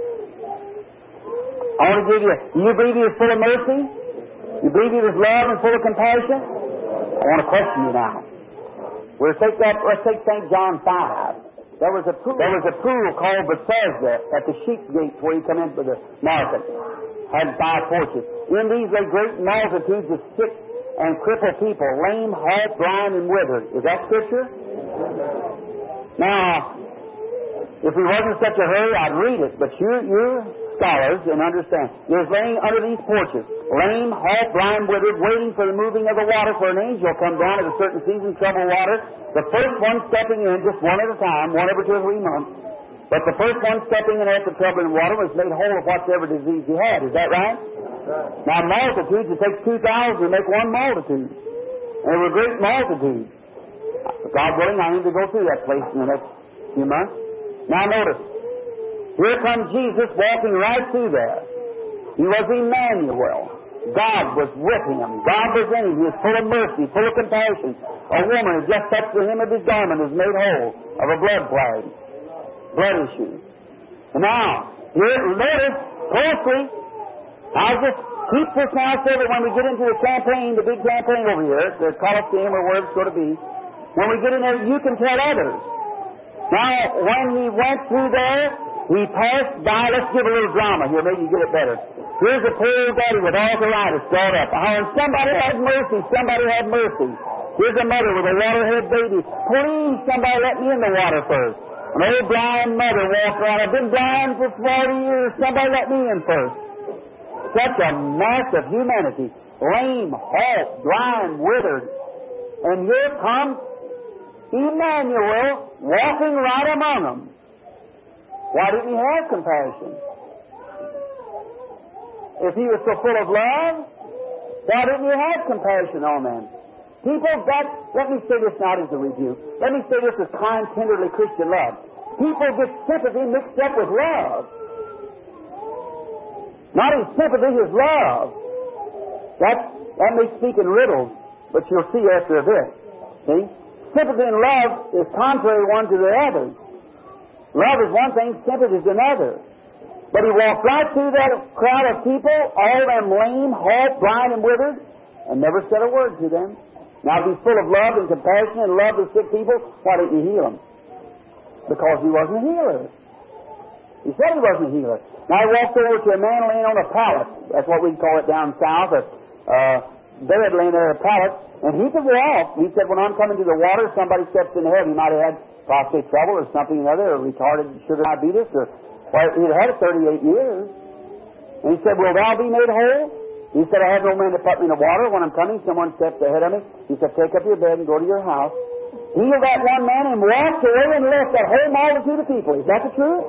I want to give you, do you believe he was full of mercy? You believe he was love and full of compassion? I want to question you now. Let's take St. John 5. There was a pool called Bethesda at the sheep gates where you come into the market. Had 5 porches. In these lay great multitudes of sick and crippled people, lame, halt, blind, and withered. Is that Scripture? Now, if we wasn't in such a hurry, I'd read it, but you're scholars and understand. There's laying under these porches, lame, halt, blind, withered, waiting for the moving of the water, for an angel come down at a certain season, trouble water. The first one stepping in, just one at a time, one every 2 or 3 months. But the first one stepping in after troubling water was made whole of whatever disease he had. Is that right? Now, multitudes, it takes 2,000 to make one multitude. And they were great multitudes. God willing, I need to go through that place in the next few months. Now, notice. Here comes Jesus walking right through there. He was Emmanuel. God was with him. God was in him. He was full of mercy, full of compassion. A woman who just touched the hem of his garment was made whole of a blood plague. Blood issue. And now, here, notice closely. I'll just keep this now so that when we get into the campaign, the big campaign over here, the Coliseum or where it's going to be, when we get in there, you can tell others. Now, when he went through there, he passed by. Let's give a little drama here, maybe you get it better. Here's a poor daddy with arthritis brought up. And somebody had mercy, somebody had mercy. Here's a mother with a waterhead baby. Please, somebody let me in the water first. An old blind mother walked around. I've been blind for 40 years. Somebody let me in first. Such a mass of humanity. Lame, halt, blind, withered. And here comes Emmanuel walking right among them. Why didn't he have compassion? If he was so full of love, why didn't he have compassion on them? People let me say this not as a rebuke. Let me say this as kind, tenderly Christian love. People get sympathy mixed up with love. Not his sympathy, his love. That may speak in riddles, but you'll see after a bit. See? Sympathy and love is contrary one to the other. Love is one thing, sympathy is another. But he walked right through that crowd of people, all of them lame, halt, blind, and withered, and never said a word to them. Now, if he's full of love and compassion and love to sick people, why didn't he heal them? Because he wasn't a healer. He said he wasn't a healer. Now, he walked over to a man laying on a pallet. That's what we call it down south. bed laying there, a pallet, and he could walk. He said, when I'm coming to the water, somebody steps in there. He might have had prostate trouble or something or other, or retarded sugar diabetes, or well, he'd had it 38 years. And he said, will thou be made whole? He said, I have no man to put me in the water. When I'm coming, someone steps ahead of me. He said, take up your bed and go to your house. Healed that one man and walked away and left that whole multitude of people. Is that the truth?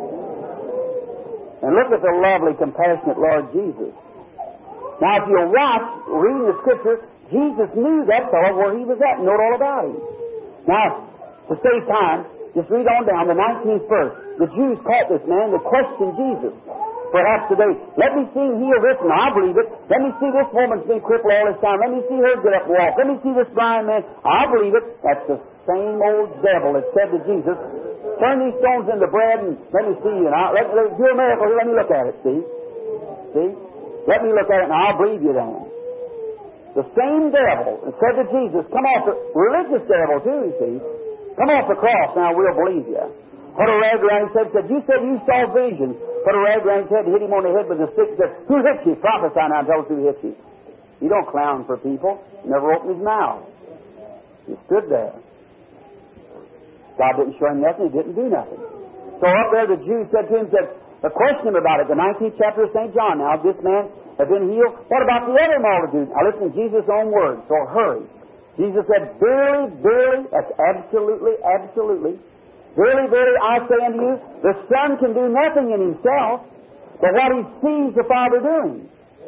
And look at the lovely, compassionate Lord Jesus. Now, if you'll watch, reading the Scripture, Jesus knew that fellow where he was at and knowed all about him. Now, to save time, just read on down, the 19th verse. The Jews caught this man. They questioned Jesus. Perhaps today, let me see him heal this, and I believe it. Let me see this woman's been crippled all this time. Let me see her get up and walk. Let me see this blind man. I believe it. That's the same old devil that said to Jesus, turn these stones into bread and let me see you. Now, let do a miracle. Let me look at it, see? See? Let me look at it, and I'll believe you then. The same devil that said to Jesus, come off the religious devil, too, you see. Come off the cross, now we'll believe you. Put a rag around his head, said, you said you saw visions. Put a rag around his head, hit him on the head with a stick, said, who hit you? Prophesy now and tell us who hit you. He don't clown for people. Never opened his mouth. He stood there. God didn't show him nothing. He didn't do nothing. So up there the Jews said to him, questioned him about it. The 19th chapter of St. John. Now, this man had been healed. What about the other multitude? Now, listen to Jesus' own words. So hurry. Jesus said, verily, verily, that's absolutely, absolutely. Verily, verily, I say unto you, the Son can do nothing in himself, but what he sees the Father doing.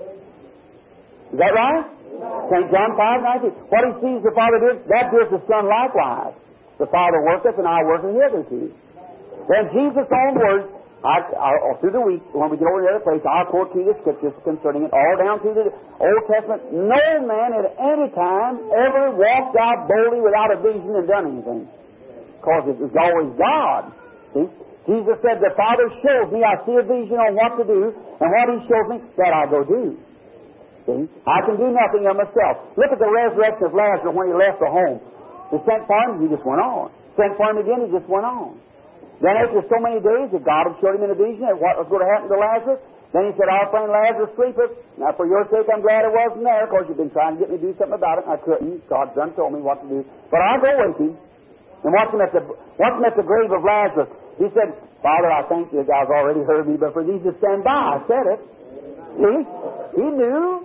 Is that right? St. John 5:19. What he sees the Father doing, that does the Son likewise. The Father worketh, and I work hitherto. Then Jesus' own words, through the week, when we get over to the other place, I'll quote to you the Scriptures concerning it, all down through the Old Testament. No man at any time ever walked out boldly without a vision and done anything. Because it was always God. See? Jesus said, the Father shows me, I see a vision on what to do, and what he shows me, that I go do. See? I can do nothing of myself. Look at the resurrection of Lazarus when he left the home. He sent for him, he just went on. Sent for him again, he just went on. Then after so many days that God had showed him in a vision what was going to happen to Lazarus, then he said, our friend Lazarus sleepeth. Now for your sake I'm glad I wasn't there, because you've been trying to get me to do something about it, and I couldn't. God's done told me what to do. But I'll go with him. And watch him at the grave of Lazarus. He said, Father, I thank you that God's already heard me, but for these to stand by, I said it. See? He knew.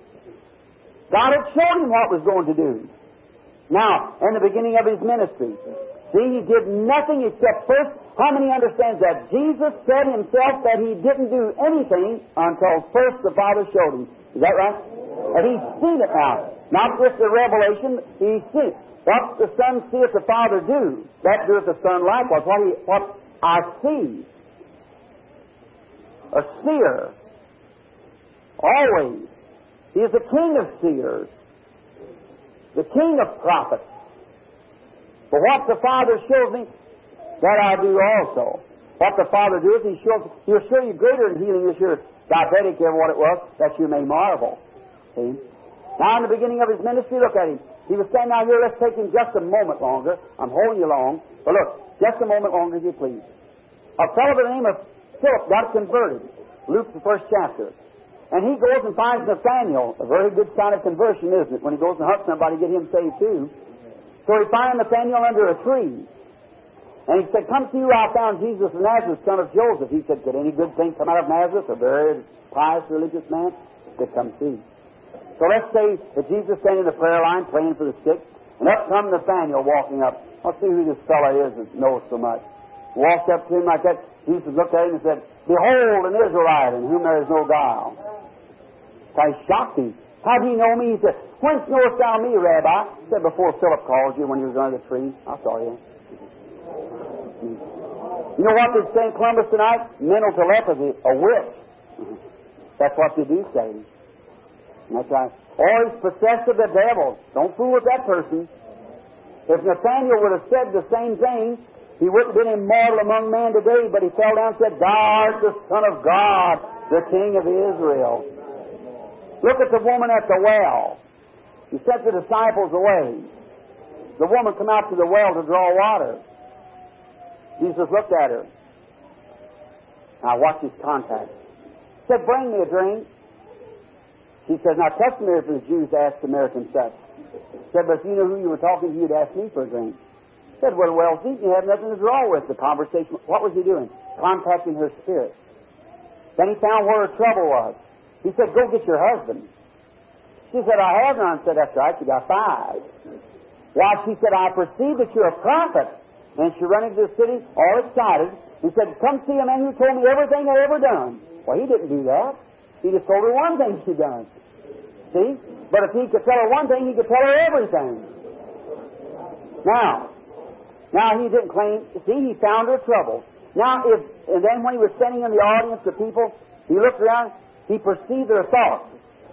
God had shown him what was going to do. Now, in the beginning of his ministry, see, he did nothing except first, how many understands that? Jesus said himself that he didn't do anything until first the Father showed him. Is that right? And he's seen it now. Not just the revelation, he's seen it. What the Son seeth the Father do, that doeth the Son likewise. What I see. A seer. Always. He is the King of seers. The King of prophets. But what the Father shows me, that I do also. What the Father doeth, he'll show you greater in healing this year. Diabetic, ever what it was, that you may marvel. See? Now, in the beginning of his ministry, look at him. He was standing out here. Let's take him just a moment longer. I'm holding you long. But look, just a moment longer, if you please. A fellow by the name of Philip got converted. Luke, the 1st chapter. And he goes and finds Nathanael. A very good sign of conversion, isn't it? When he goes and hunts somebody, get him saved too. So he finds Nathanael under a tree. And he said, come to you, I found Jesus of Nazareth, son of Joseph. He said, could any good thing come out of Nazareth? A very pious, religious man? He said, come see. So let's say that Jesus standing in the prayer line praying for the sick, and up comes Nathanael walking up. Let's see who this fellow is that knows so much. Walked up to him like that. Jesus looked at him and said, behold, an Israelite in whom there is no guile. So he shocked him. How do you know me? He said, whence knowest thou me, Rabbi? He said, before Philip called you when he was under the tree. I saw you. You know what they say in Columbus tonight? Mental telepathy, a witch. That's what they do say. That's right. Or he's possessed of the devil. Don't fool with that person. If Nathanael would have said the same thing, he wouldn't have been immortal among men today, but he fell down and said, thou art the Son of God, the King of Israel. Look at the woman at the well. He sent the disciples away. The woman come out to the well to draw water. Jesus looked at her. Now watch his contact. He said, bring me a drink. She said, now, customary for the Jews to ask Americans such. She said, but if you knew who you were talking to, you'd ask me for a drink. She said, well, see, you have nothing to draw with. The conversation, what was he doing? Contacting her spirit. Then he found where her trouble was. He said, go get your husband. She said, I have none. I said, that's right, you got 5. Why, she said, I perceive that you're a prophet. And she ran into the city, all excited, and said, come see a man who told me everything I've ever done. Well, he didn't do that. He just told her one thing she'd done. See? But if he could tell her one thing, he could tell her everything. Now he didn't claim, see, he found her trouble. And then when he was standing in the audience of people, he looked around, he perceived their thoughts.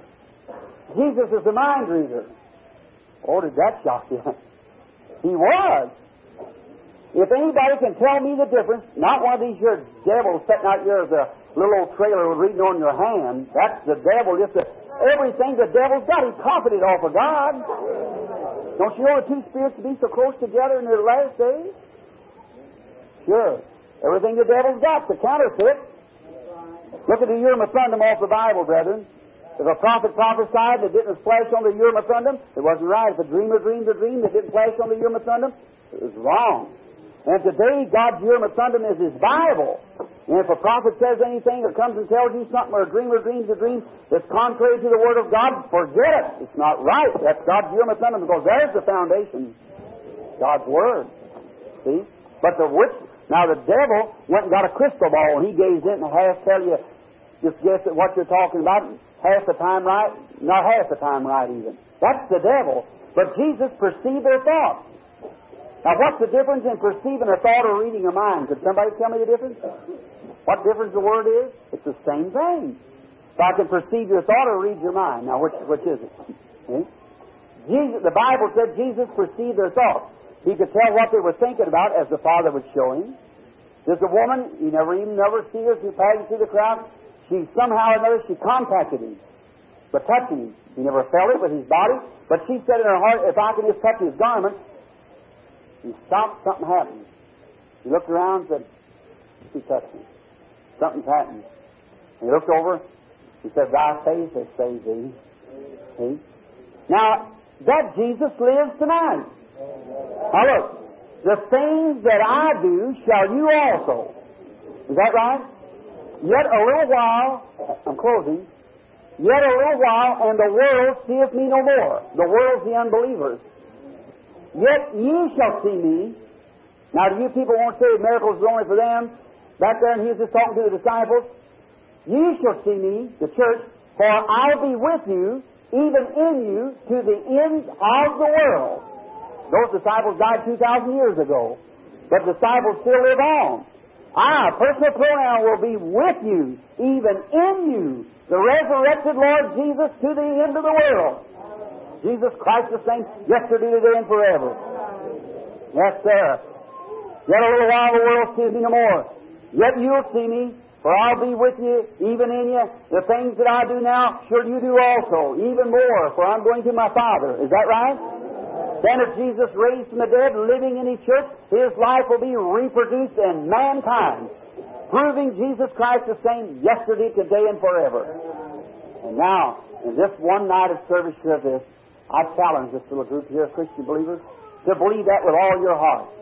Jesus is a mind reader. Oh, did that shock you? He was. If anybody can tell me the difference, not one of these here devils sitting out here as a little old trailer reading on your hand, that's the devil. Everything the devil's got, he copied it off of God. Don't you know the two spirits to be so close together in the last days? Sure. Everything the devil's got, the counterfeit. Look at the Urim and Thummim off the Bible, brethren. If a prophet prophesied that didn't flash on the Urim and Thummim, it wasn't right. If a dreamer dreamed a dream that didn't flash on the Urim and Thummim, it was wrong. And today, God's Urim and Thummim is His Bible. And if a prophet says anything or comes and tells you something or a dreamer dreams a dream that's contrary to the Word of God, forget it. It's not right. That's God's Urim and Thummim, because there's the foundation. God's Word. See? But the devil went and got a crystal ball and he gazed in and half tell you, just guess at what you're talking about, half the time right, not half the time right even. That's the devil. But Jesus perceived their thoughts. Now, what's the difference in perceiving a thought or reading a mind? Could somebody tell me the difference? What difference the word is? It's the same thing. If I can perceive your thought or read your mind. Now, which is it? See? The Bible said Jesus perceived their thoughts. He could tell what they were thinking about as the Father would show him. There's a woman, you never see her passing through the crowd. She somehow or another, she contacted him. But touching him. He never felt it with his body. But she said in her heart, if I can just touch his garment, he stopped, something happened. He looked around and said, he touched me. Something's happened. And he looked over, he said, thy faith has saved thee. See? Now, that Jesus lives tonight. Now look, the things that I do shall you also. Is that right? Yet a little while, I'm closing, yet a little while, and the world seeth me no more. The world's the unbelievers. Yet ye shall see me. Now, do you people won't say miracles are only for them? Back there, and he was just talking to the disciples. Ye shall see me, the church, for I'll be with you, even in you, to the end of the world. Those disciples died 2,000 years ago, but disciples still live on. I, personal pronoun, will be with you, even in you, the resurrected Lord Jesus, to the end of the world. Jesus Christ the same yesterday, today, and forever. Yes, sir. Yet a little while the world sees me no more. Yet you'll see me, for I'll be with you, even in you. The things that I do now, sure you do also, even more, for I'm going to my Father. Is that right? Then if Jesus raised from the dead, living in His church, His life will be reproduced in mankind, proving Jesus Christ the same yesterday, today, and forever. And now, in this one night of service here of this, I challenge this little group here of Christian believers to believe that with all your heart.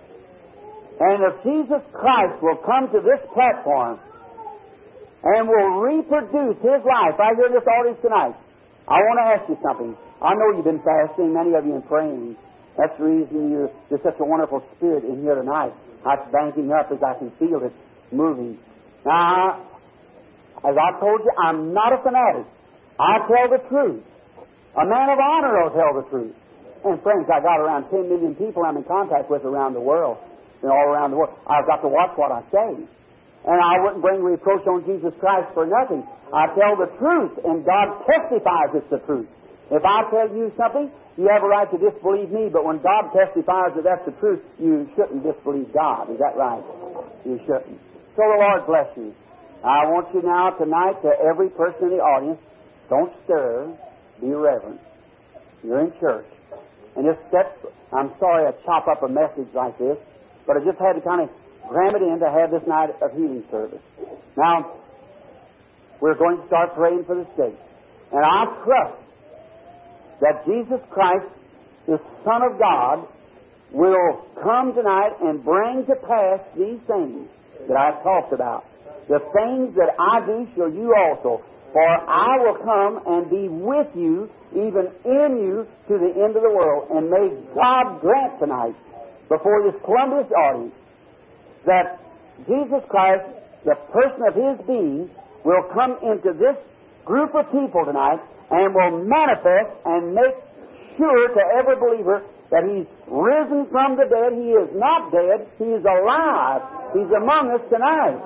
And if Jesus Christ will come to this platform and will reproduce His life right here in this audience tonight, I want to ask you something. I know you've been fasting, many of you, and praying. That's the reason there's such a wonderful spirit in here tonight. It's banking up as I can feel it moving. Now, as I told you, I'm not a fanatic. I tell the truth. A man of honor will tell the truth. And friends, I got around 10 million people I'm in contact with around the world. And all around the world. I've got to watch what I say. And I wouldn't bring reproach on Jesus Christ for nothing. I tell the truth, and God testifies it's the truth. If I tell you something, you have a right to disbelieve me, but when God testifies that that's the truth, you shouldn't disbelieve God. Is that right? You shouldn't. So the Lord bless you. I want you now tonight, to every person in the audience, don't stir. Be reverent. You're in church. And I'm sorry I chop up a message like this, but I just had to kind of cram it in to have this night of healing service. Now, we're going to start praying for the sick. And I trust that Jesus Christ, the Son of God, will come tonight and bring to pass these things that I've talked about. The things that I do shall you also. For I will come and be with you, even in you, to the end of the world. And may God grant tonight, before this Columbus audience, that Jesus Christ, the person of His being, will come into this group of people tonight and will manifest and make sure to every believer that He's risen from the dead. He is not dead. He is alive. He's among us tonight.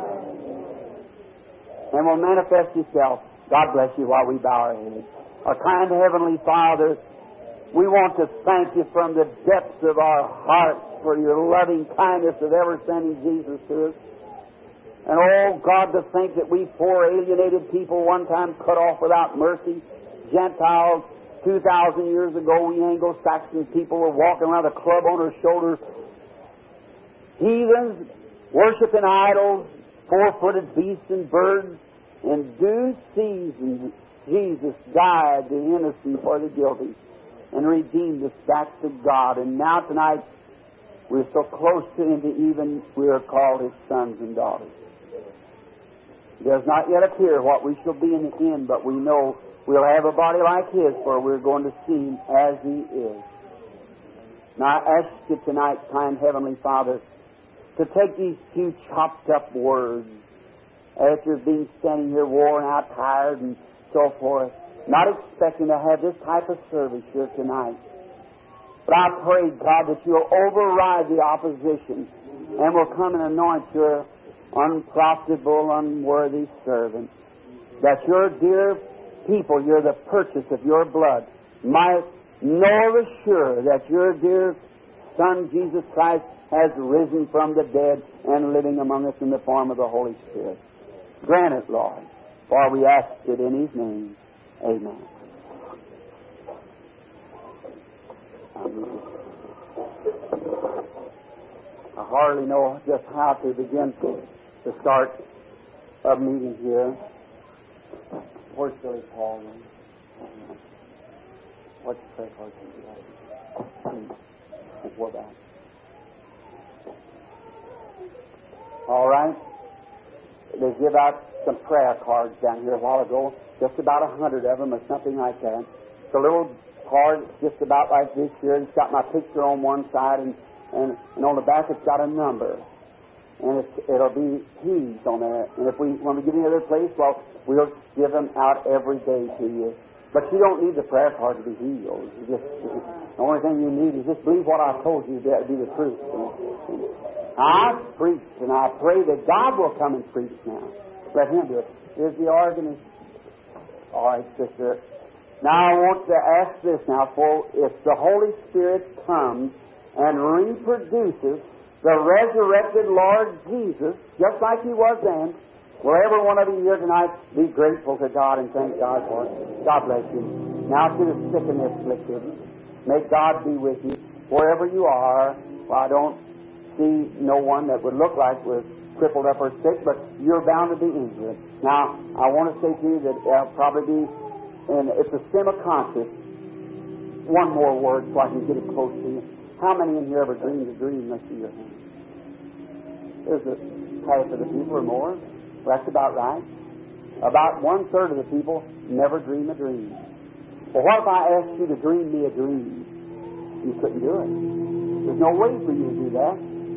And will manifest Himself. God bless you while we bow our heads. Our kind Heavenly Father, we want to thank You from the depths of our hearts for Your loving kindness of ever sending Jesus to us. And oh God, to think that we poor alienated people one time cut off without mercy, Gentiles 2,000 years ago, we Anglo-Saxon people were walking around a club on our shoulders, heathens, worshiping idols, four-footed beasts and birds. In due season, Jesus died the innocent for the guilty and redeemed us back to God. And now tonight, we're so close to Him that even we are called His sons and daughters. It does not yet appear what we shall be in the end, but we know we'll have a body like His, for we're going to see Him as He is. Now I ask You tonight, kind Heavenly Father, to take these few chopped up words after being standing here worn out, tired, and so forth, not expecting to have this type of service here tonight. But I pray, God, that You'll override the opposition and will come and anoint Your unprofitable, unworthy servant. That Your dear people, You're the purchase of Your blood, might know sure that Your dear Son, Jesus Christ, has risen from the dead and living among us in the form of the Holy Spirit. Grant it, Lord, for we ask it in His name. Amen. I hardly know just how to begin to start a meeting here. Where's Billy Paul? What's the prayer card? What about? All right. They give out some prayer cards down here a while ago, just about 100 of them or something like that. It's a little card just about like this here. It's got my picture on one side, and on the back it's got a number. And it'll be He's on there. And when we get any other place, well, we'll give them out every day to you. But you don't need the prayer card to be healed. The only thing you need is just believe what I told you to be the truth. I preach, and I pray that God will come and preach now. Let Him do it. Here's the organist. All right, sister. Now I want to ask this now, for if the Holy Spirit comes and reproduces the resurrected Lord Jesus, just like He was then, will every one of you here tonight be grateful to God and thank God for it? God bless you. Now to the sick and the afflicted, may God be with you wherever you are. Well, I don't see no one that would look like was crippled up or sick, but you're bound to be injured. Now, I want to say to you that it'll probably be, and it's a stem of conscience. One more word so I can get it close to you. How many in here ever dreamed a dream? Let's see your hand. There's a half of the people or more. Well, that's about right. About 1/3 of the people never dream a dream. Well, what if I asked you to dream me a dream? You couldn't do it. There's no way for you to do that.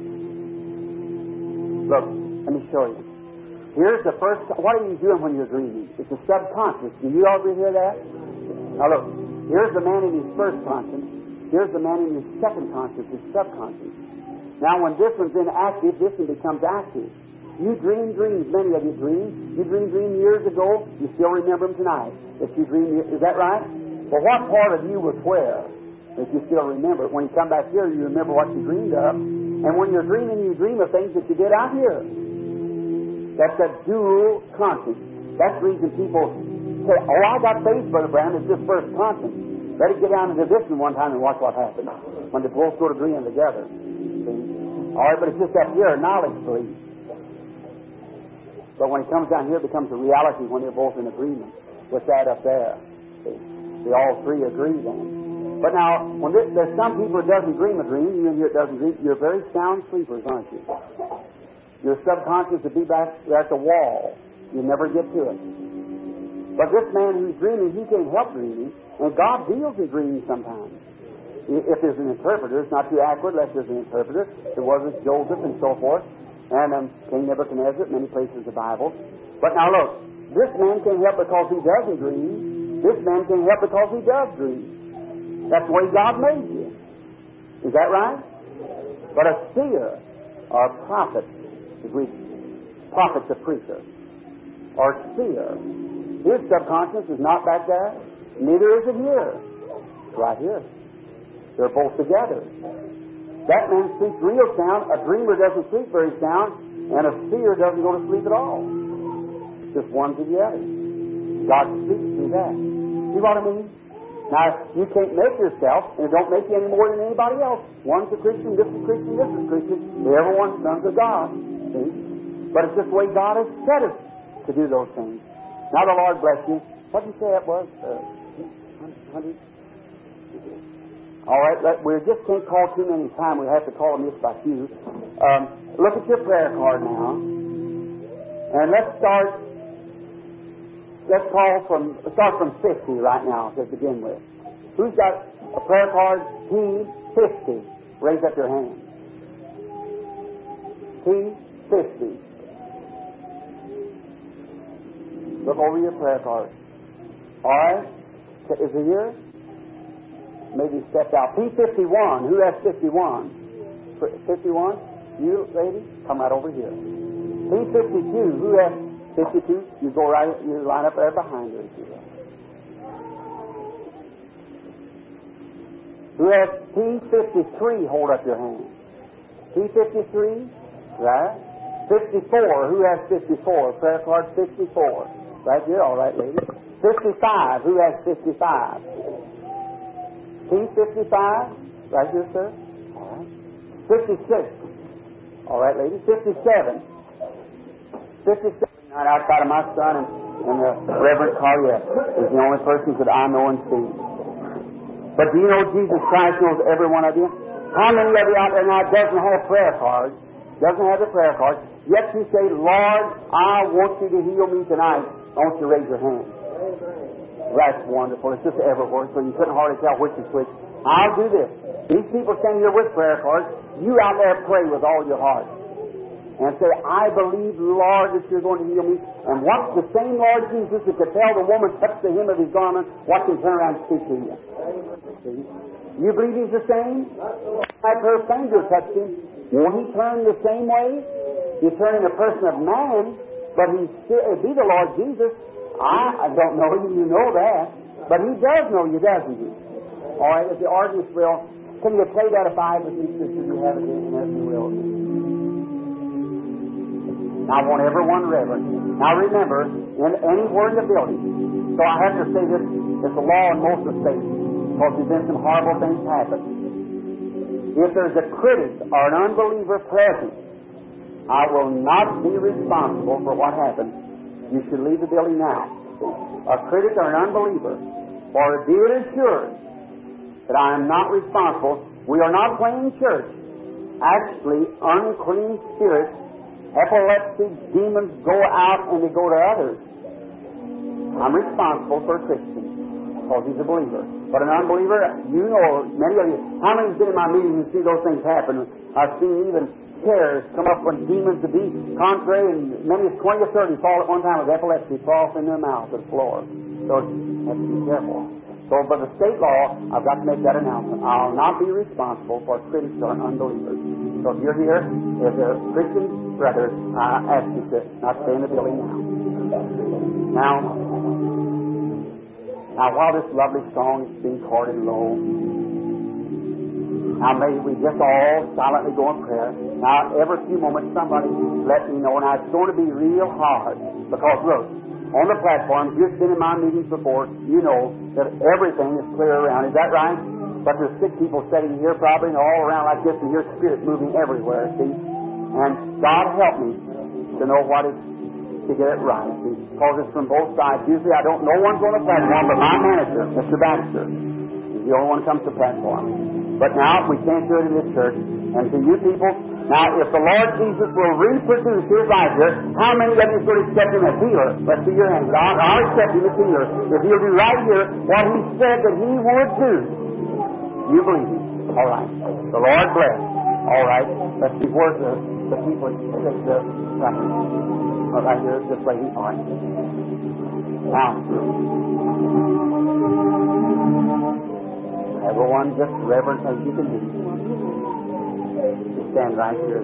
Look, let me show you. Here's the first. What are you doing when you're dreaming? It's a subconscious. Do you ever hear that? Now look, here's the man in his first conscience. Here's the man in his second conscience, his subconscious. Now when this one's inactive, this one becomes active. You dream dreams, many of you dream. You dreamed dreams years ago, you still remember them tonight. If you dream, is that right? Well, what part of you was where? If you still remember it. When you come back here, you remember what you dreamed of. And when you're dreaming, you dream of things that you did out here. That's a dual conscience. That's the reason people say, oh, I got faith, Brother Brown, it's just first conscience. Better get down into this one time and watch what happens when they both go to agreeing together. See? All right, but it's just up here, knowledge, belief. But when it comes down here, it becomes a reality when they're both in agreement with that up there. See? They all three agree then. But now, when there's some people that doesn't dream a dream, you here it doesn't dream, you're very sound sleepers, aren't you? Your subconscious would be back there at the wall. You never get to it. But this man who's dreaming, he can't help dreaming, and God deals in dreams sometimes. If there's an interpreter, it's not too accurate unless there's an interpreter. There was with Joseph and so forth, and King Nebuchadnezzar, many places in the Bible. But now look, this man can't help because he doesn't dream. This man can't help because he does dream. That's the way God made you. Is that right? But a seer or a prophet, as we prophet's a preacher, or seer, his subconscious is not back there, neither is it here. It's right here. They're both together. That man sleeps real sound, a dreamer doesn't sleep very sound, and a seer doesn't go to sleep at all. Just one to the other. God speaks through that. See what I mean? Now, you can't make yourself, and it don't make you any more than anybody else. One's a Christian, this is a Christian, this is a Christian. Everyone's sons of God. See? But it's just the way God has set us to do those things. Now the Lord bless you. What did you say that was? 100? All right, we just can't call too many times. We have to call them just by few. Look at your prayer card now. And let's start from 50 right now to begin with. Who's got a prayer card P50? Raise up your hand. P50. Look over your prayer card. All right? Is it here? Maybe stepped out. P51. Who has 51? 51? You, lady? Come right over here. P52. Who has 52? You go right. You line up there behind her. Who has P53? Hold up your hand. P53. Right. 54. Who has 54? Prayer card 54. Right here, all right, lady. 55. Who has 55? P55. Right here, sir. All right. 56. All right, lady. 57. 57. Not outside of my son and the Reverend Carrier is the only person that I know and see. But do you know Jesus Christ knows every one of you? How many of you out there now doesn't have prayer cards? Doesn't have the prayer card? Yet you say, Lord, I want you to heal me tonight. Don't you raise your hand? That's wonderful. It's just everywhere, so you couldn't hardly tell which is which. I'll do this. These people standing here with prayer cards, you out there pray with all your heart. And say, I believe, Lord, that you're going to heal me. And watch the same Lord Jesus that could tell the woman, touch the hem of his garment, watch him turn around and speak to you. See? You believe he's the same? Like her finger touched him. Won't he turn the same way? He's turning a person of man, but he'd be the Lord Jesus. I don't know you know that. But he does know you, doesn't he? All right, if the audience will, can you play that 5 with me, sister? You have it in as you will. Now, I want everyone reverent. Now, remember, anywhere in the building, so I have to say this, it's a law in most of the states, because there's been some horrible things happen. If there's a critic or an unbeliever present, I will not be responsible for what happened. You should leave the building now. A critic or an unbeliever, for be it assured that I am not responsible. We are not playing church. Actually, unclean spirits, epilepsy, demons go out and they go to others. I'm responsible for a Christian because he's a believer. But an unbeliever, you know, many of you, how many have been in my meetings and see those things happen? I've seen even chairs come up when demons to be contrary, and many as 20 or 30 fall at one time with epilepsy, fall off in their mouth to the floor. So you have to be careful. So by the state law, I've got to make that announcement. I'll not be responsible for critics or unbelievers. So if you're here, if they're Christian brothers, I ask you to not stay in the building now. Now, while this lovely song is being chorded low, now may we just all silently go in prayer. Now, every few moments, somebody let me know. Now, it's going to be real hard because, look, on the platform, you've been in my meetings before, you know that everything is clear around. Is that right? But there's 6 people sitting here probably and all around like this, and your spirit moving everywhere, see? And God help me to know what is to get it right. Because it's from both sides. Usually I don't know one's on the platform, but my manager, Mr. Baxter, is the only one who comes to the platform. But now we can't do it in this church. And to you people, now if the Lord Jesus will reproduce His life here, how many of you will accept Him as healer? Let's see your hands. I'll accept Him as healer. If He'll do right here what He said that He would do. You believe Him. All right. The Lord bless. All right. Let's see where the people take the suffering. Right here, this lady. All right. Now, everyone just reverent as you can be. Just stand right here.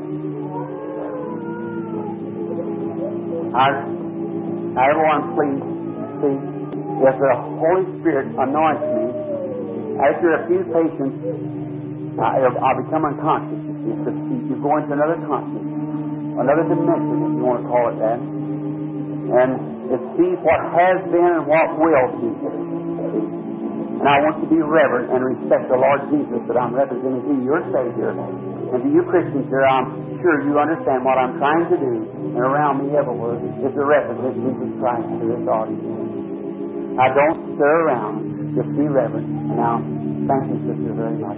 Now, everyone, please see, if the Holy Spirit anoints me, after a few patients, I'll become unconscious. You go into another consciousness, another dimension, if you want to call it that, and it sees what has been and what will be. And I want you to be reverent and respect the Lord Jesus that I'm representing to you, your Savior. And to you Christians here, I'm sure you understand what I'm trying to do. And around me everywhere is the represent Jesus Christ to this audience. I don't stir around. Just be reverent. And now, thank you, sister, very much.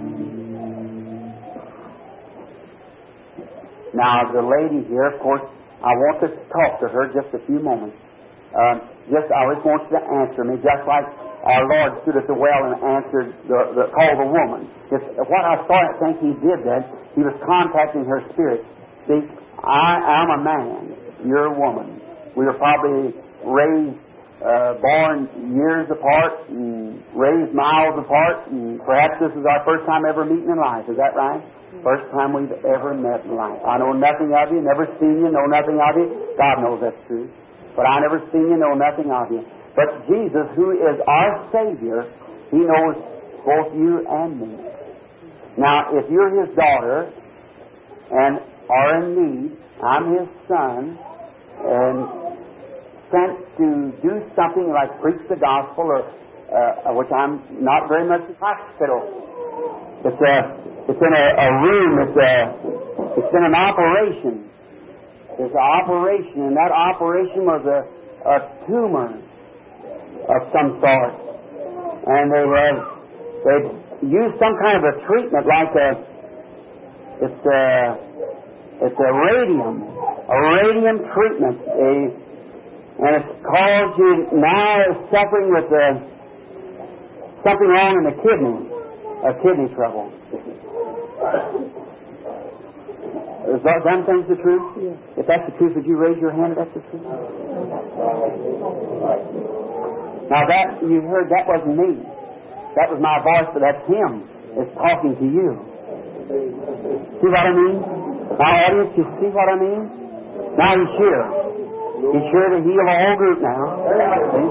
Now, the lady here, of course, I want to talk to her just a few moments. I always want you to answer me, just like our Lord stood at the well and answered called the woman. What I think He did then, He was contacting her spirit. See, I am a man, you're a woman. We were probably raised, born years apart, and raised miles apart, and perhaps this is our first time ever meeting in life. Is that right? First time we've ever met in life. I know nothing of you, never seen you, know nothing of you. God knows that's true. But I never seen you, know nothing of you. But Jesus, who is our Savior, He knows both you and me. Now, if you're His daughter and are in need, I'm His son, and sent to do something like preach the gospel, or which I'm not very much in hospital. It's in a room. It's in an operation. There's an operation, and that operation was a tumor of some sort, and they used some kind of a treatment, like it's a radium treatment, and it's caused you now suffering with something wrong in the kidney trouble. Is that thing's the truth? Yes. If that's the truth, would you raise your hand if that's the truth? Now that you heard, that wasn't me. That was my voice, but that's Him that's talking to you. See what I mean? Now, audience, you see what I mean? Now He's here. He's here to heal the whole group now. See?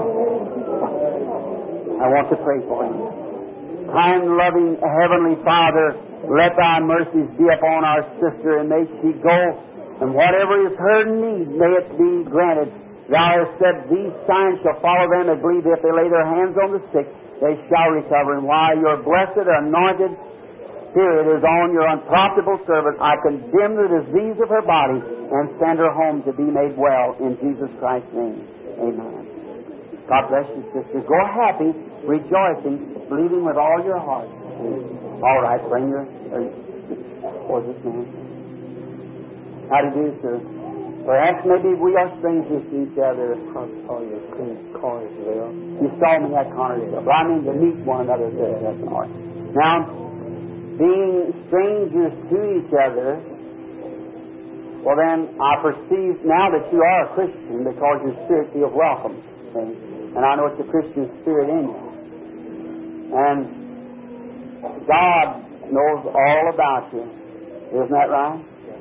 I want to pray for you. Kind, loving, Heavenly Father, let Thy mercies be upon our sister, and may she go, and whatever is her need, may it be granted. Thou hast said, these signs shall follow them that believe. If they lay their hands on the sick, they shall recover. And while your blessed, anointed Spirit is on your unprofitable servant, I condemn the disease of her body and send her home to be made well. In Jesus Christ's name, amen. God bless you, sister. Go happy, rejoicing, believing with all your heart. All right, bring your... What's this man? How do you do, sir? Perhaps maybe we are strangers to each other. I saw you in Connersville. You saw me at Connersville. But I mean to meet one another there. That's all right. Now, being strangers to each other, well then, I perceive now that you are a Christian because your spirit feels welcome. See? And I know it's a Christian spirit in you. And God knows all about you. Isn't that right?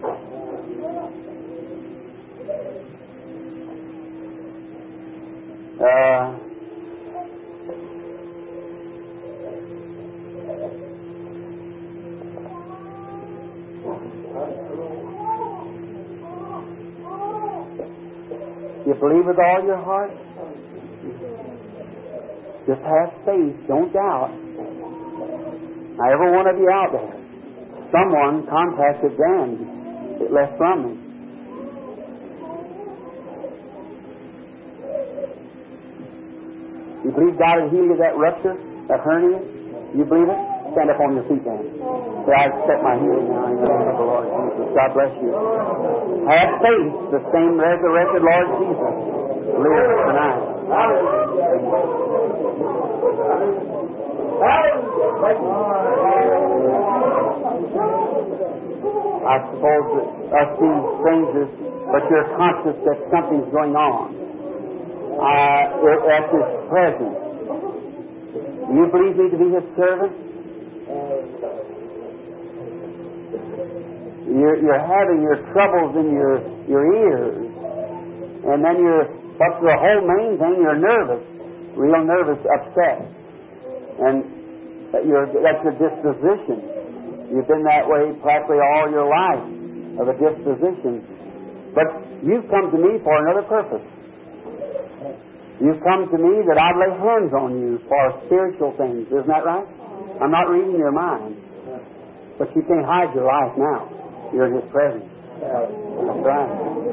You believe with all your heart? Just have faith. Don't doubt. Now, every one of you out there, someone contacted Dan that left from me. You believe God will heal you that rupture, that hernia? You believe it? Stand up on your feet then. Say, I accept my healing now in the name of the Lord Jesus. God bless you. Have faith, the same resurrected Lord Jesus lives tonight. I suppose that us being strangers, but you're conscious that something's going on at His presence. Do you believe me to be His servant? You're having your troubles in your ears, and then but the whole main thing, you're nervous, real nervous, upset, and that's your disposition. You've been that way practically all your life, of a disposition. But you've come to me for another purpose. You've come to me that I'd lay hands on you for spiritual things. Isn't that right? I'm not reading your mind. But you can't hide your life now. You're in His presence. That's right.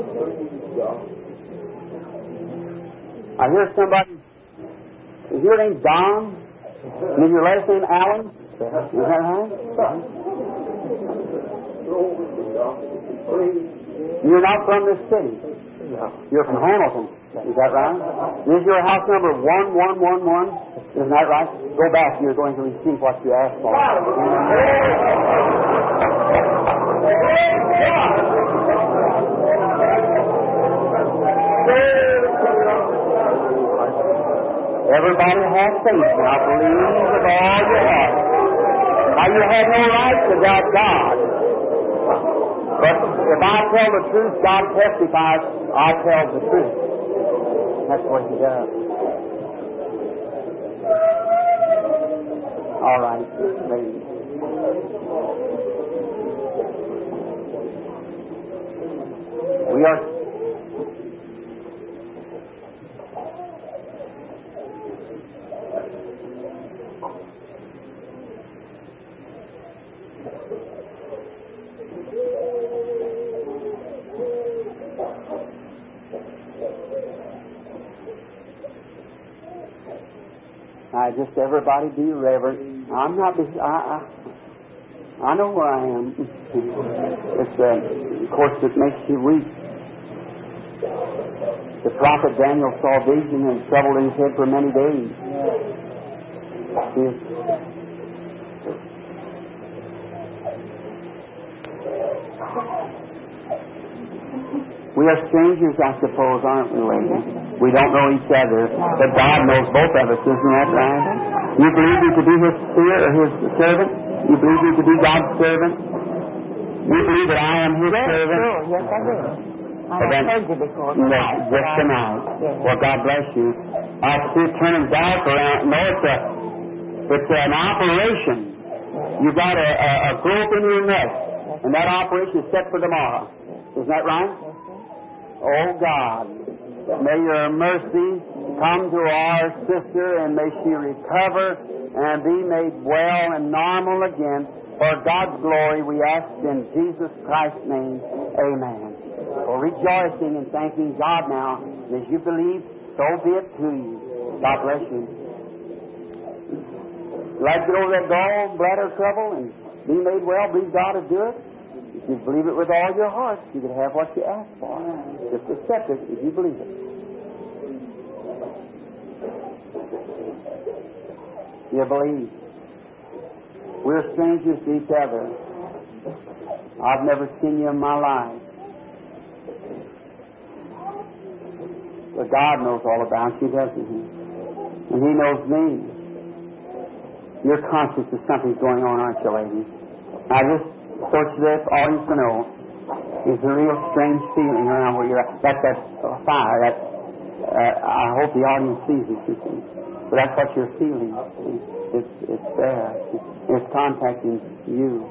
I hear somebody. Is your name Don? And is your last name Allen? Is that right? You're not from this city. You're from Hamilton. Is that right? Is your house number 1111? Isn't that right? Go back. You're going to receive what you asked for. Everybody has faith now. Believe with all your heart. Now, you have no right to doubt God. But if I tell the truth, God testifies, I tell the truth. That's what He does. All right, ladies. We are... Just everybody be reverent. I'm not. I know where I am. It's of course it makes you weak. The prophet Daniel saw vision and troubled his head for many days. We are strangers, I suppose, aren't we, ladies? We don't know each other, but God knows both of us, isn't that right? You believe you to be His spirit or His servant? You believe you to be God's servant? You believe that I am His servant? Sure. Yes, I do. I have heard you before. Yes, just tonight. Yes. Well, God bless you. I see it turning dark around. No, it's an operation. You got a growth in your neck, and that operation is set for tomorrow. Isn't that right? Oh, God, may your mercy come to our sister, and may she recover and be made well and normal again. For God's glory, we ask in Jesus Christ's name, amen. For rejoicing and thanking God now, and as you believe, so be it to you. God bless you. Like to get over that gallbladder trouble and be made well, believe God to do it. If you believe it with all your heart, you can have what you ask for. Just accept it if you believe it. You believe. We're strangers to each other. I've never seen you in my life. But God knows all about you, doesn't He? And He knows me. You're conscious that something's going on, aren't you, ladies? Now, just search this, all you can know is a real strange feeling around where you're at. That's that fire. I hope the audience sees it, you see. But that's what you're feeling. It's there. It's contacting you.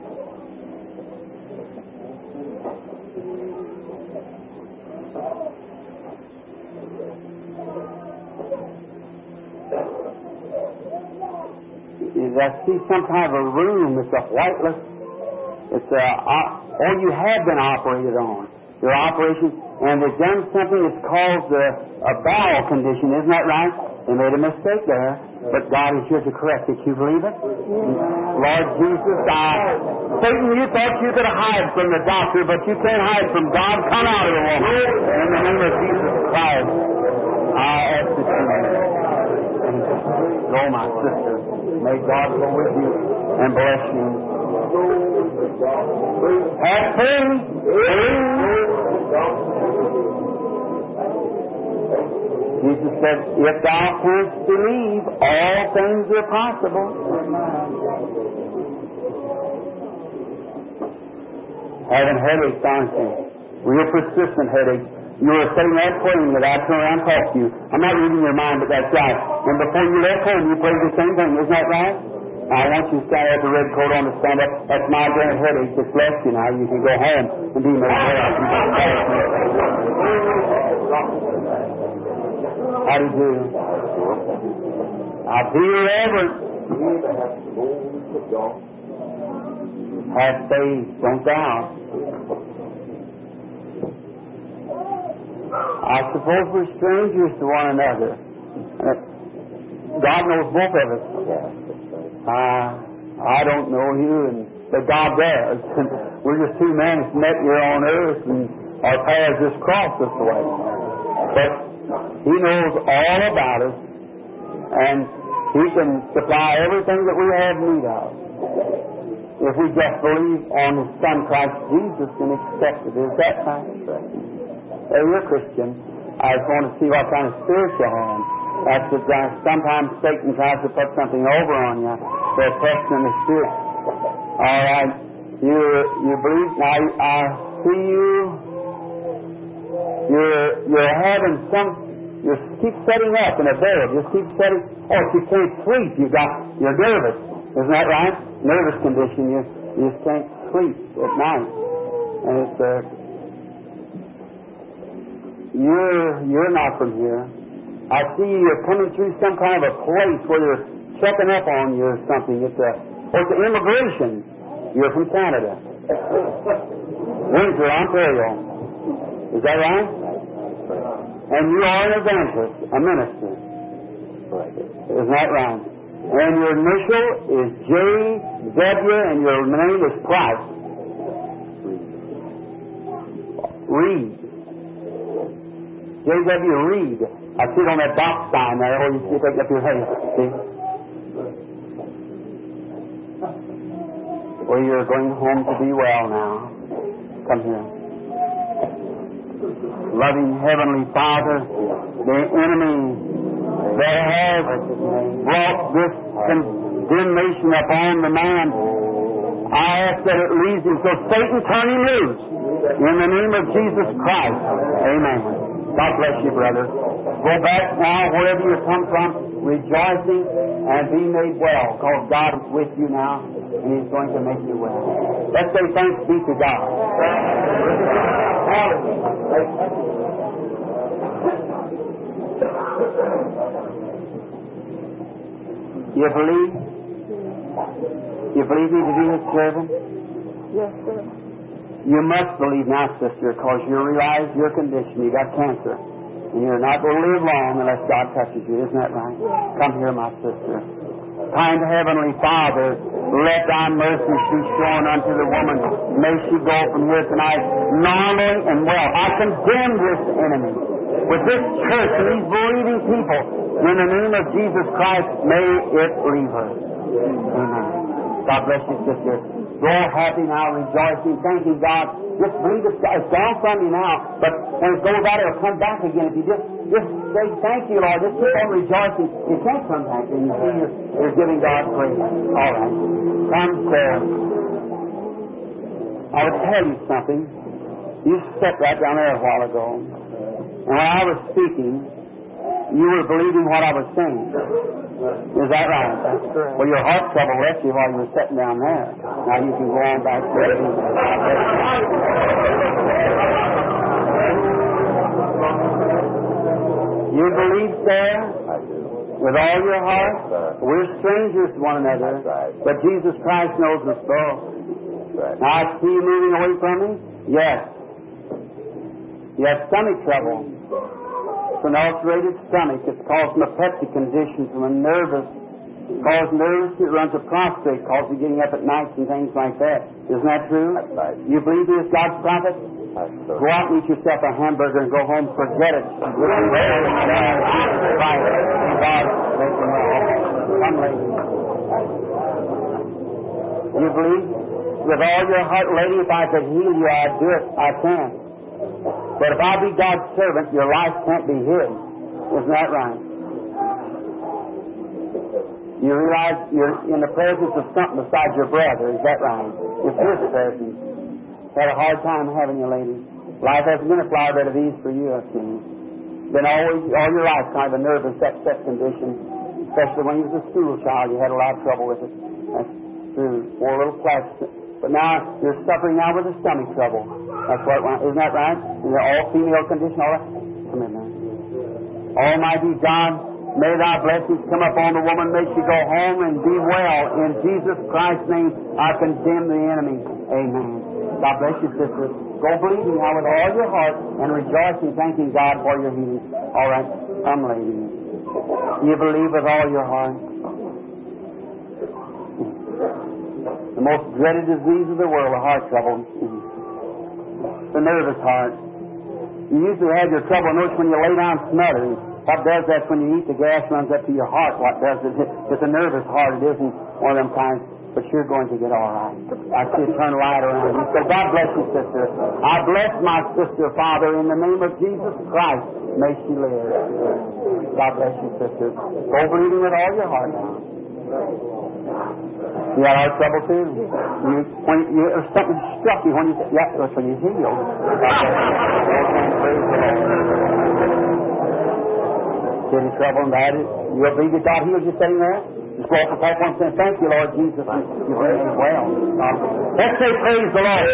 I see some kind of a room. It's a whiteless. It's you have been operated on. Your operation, and they've done something that's caused a bowel condition. Isn't that right? They made a mistake there, but God is here to correct it. You believe it? Lord Jesus, Satan, you thought you could hide from the doctor, but you can't hide from God. Come out of the woman. In the name of Jesus Christ, I ask that you go, my sister. May God go with you and bless you. Have faith. Jesus said, if thou canst believe, all things are possible. Having headaches, aren't you? Real persistent headaches. You were sitting there praying that I turn around and talk to you. I'm not reading your mind, but that's right. And before you left home, you prayed the same thing. Isn't that right? Now, I want you to stand up, the red coat on, to stand up. That's my grand headache that's left you now. You can go home and be made well. How do you do? I'll be your reverend. Have faith. Don't doubt. I suppose we're strangers to one another. God knows both of us. I don't know you, but God does. We're just two men that's met here on earth, and our paths just cross this way. But He knows all about us, and He can supply everything that we have need of. If we just believe on His Son Christ Jesus and accept it. Is that right? Hey, you're a Christian. I just want to see what kind of spirit you have. That's that sometimes Satan tries to put something over on you. They're testing the spirit. All right. You believe? Now, I see you. You're having some. You keep setting up in a bed. Just keep setting. Oh, if you can't sleep, you're nervous. Isn't that right? Nervous condition. You just can't sleep at night, and it's you're not from here. I see you're coming through some kind of a place where you're checking up on you or something. It's immigration. You're from Canada. Windsor, Ontario. Is that right? And you are an evangelist, a minister. Isn't that right? And your initial is J.W. and your name is Price. Reed. J.W. Reed. I see it on that box sign there where you take up your head. See? Well, you're going home to be well now. Come here. Loving Heavenly Father, the enemy that has brought this condemnation upon the man, I ask that it leaves him. So Satan, turn him loose. In the name of Jesus Christ. Amen. God bless you, brother. Go back now, wherever you come from, rejoicing and be made well, because God is with you now, and He's going to make you well. Let's say thanks be to God. You believe? You believe me to be His servant? Yes, sir. You must believe now, sister, because you realize your condition. You got cancer. And you're not going to live long unless God touches you. Isn't that right? Come here, my sister. Kind Heavenly Father, let Thy mercy be shown unto the woman. May she go from here tonight normally and well. I condemn this enemy with this church and these believing people. In the name of Jesus Christ, may it leave her. Amen. God bless you, sister. Go happy now, rejoicing, thanking God. Just believe it's gone from you now, but when it goes out, it'll come back again. If you just say, thank you, Lord, just keep on rejoicing. It can't come back, and you see you're giving God praise. All right. Come, sir. I would tell you something. You sat right down there a while ago, and when I was speaking, you were believing what I was saying. Is that right? That's correct. Well, your heart trouble left you while you were sitting down there. Now you can go on back there. You believe, sir? I do. With all your heart? We're strangers to one another, but Jesus Christ knows us both. Now I see you moving away from me? Yes. You have stomach trouble. It's an ulcerated stomach. It's causing a peptic condition from a nervous. It causes nerves. It runs a prostrate, causes you getting up at night and things like that. Isn't that true? That's right. You believe he is God's prophet? That's true. Go out and eat yourself a hamburger and go home. Forget it. God, make him well. Come, lady. You believe? With all your heart, lady, if I could heal you, I'd do it. I can. But if I be God's servant, your life can't be hid. Isn't that right? You realize you're in the presence of something besides your brother. Is that right? It's His presence. Had a hard time having you, lady. Life hasn't been a flower bed of ease for you, I've seen. Been always, all your life, kind of a nervous, upset condition. Especially when you was a school child, you had a lot of trouble with it. That's true. Wore little plaques. But now you're suffering now with a stomach trouble. That's what. Isn't that right? Is it all female condition? All that. Come in, man. Almighty God, may Thy blessings come upon the woman. May she go home and be well. In Jesus Christ's name, I condemn the enemy. Amen. God bless you, sister. Go believing now with all your heart and rejoicing, thanking God for your healing. All right, come, lady. You believe with all your heart. The most dreaded disease of the world, the heart trouble. The nervous heart. You usually have your trouble, notice when you lay down smothering. What does that when you eat? The gas runs up to your heart. What does it? It's a nervous heart. It isn't one of them kinds. But you're going to get all right. I see it turn right around. So God bless you, sister. I bless my sister, Father, in the name of Jesus Christ. May she live. God bless you, sister. Go believing with all your heart now. You had heart trouble too? Or something struck you when you said, yeah, that's when you healed. Any trouble in that? You believe that God heals you sitting there? Just go up the platform and say, thank you, Lord Jesus. You bring me well. Let's say praise the Lord.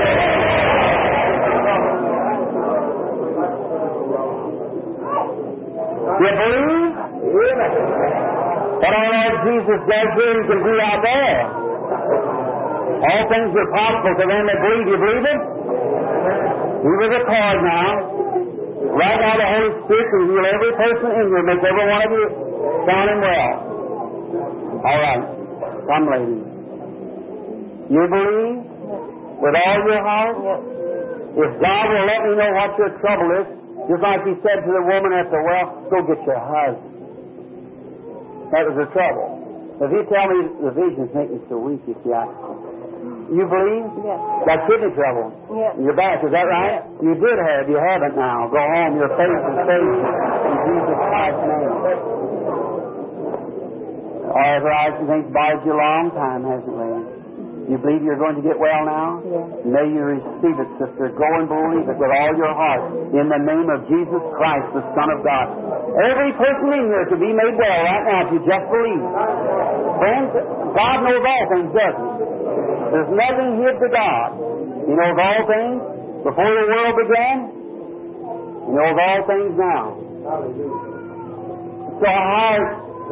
You believe? What our Lord Jesus does here, He can do out there. All things are possible to them that believe. You believe it? He was a card now. Right now the Holy Spirit can heal every person in here, make every one of you sound and well. All right. Come, lady. You believe with all your heart? If God will let me know what your trouble is, just like He said to the woman at the well, go get your husband. That was her trouble. If you tell me the visions make me so weak, you see, you believe? Yes. Got kidney trouble? Yes. You're back, is that right? Yes. You did have, you haven't now. Go home, your faith is saved in Jesus Christ's name. All right, I think it's bothered you a long time, hasn't it? You believe you're going to get well now? Yes. May you receive it, sister. Go and believe it with all your heart. In the name of Jesus Christ, the Son of God. Every person in here can be made well right now if you just believe. Friends, God knows all things, doesn't He? There's nothing hid to God. He knows all things before the world began. He knows all things now. So our heart.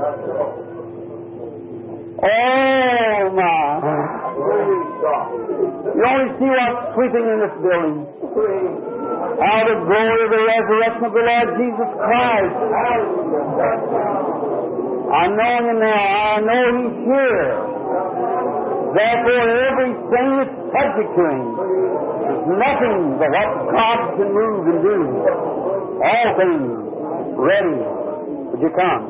Oh, my. You only see what's sweeping in this building. Out of glory of the resurrection of the Lord Jesus Christ. I know Him now. I know He's here. Therefore, everything is subject to Him. There's nothing but what God can move and do. All things ready. Would you come?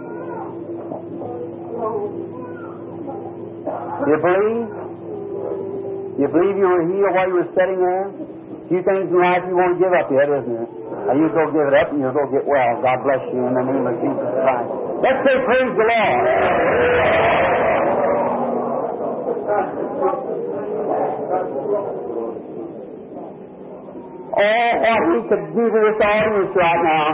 You believe? You believe you were healed while you were sitting there? A few things in life you won't give up yet, isn't it? Now you go give it up and you'll go get well. God bless you in the name of Jesus Christ. Let's say praise the Lord. Oh, what we could do to this audience right now.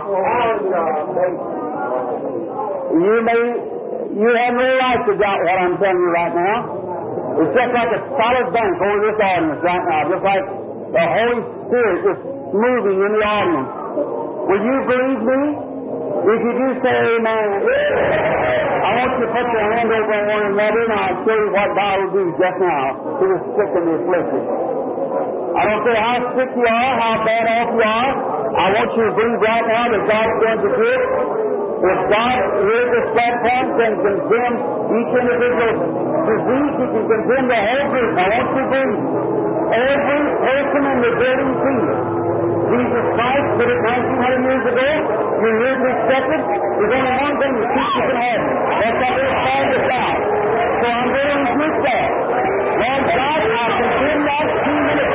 You have no right to doubt what I'm telling you right now. It's just like a solid bank over this audience right now, just like the Holy Spirit is moving in the audience. Will you believe me? If you do, say amen. I want you to put your hand over on one another, and I'll show you what God will do just now to the sick and the afflicted. I don't care how sick you are, how bad off you are. I want you to believe right now that God's going to do it. If God here at this platform can condemn each individual disease, He can condemn the whole group. I want you to believe every person in the building sees Jesus Christ did it 1900 years ago. You're here to accept it. There's only one thing that keeps you from heaven. That's that little flag of God. So I'm going to rebuke that. Lord God, I condemn that demon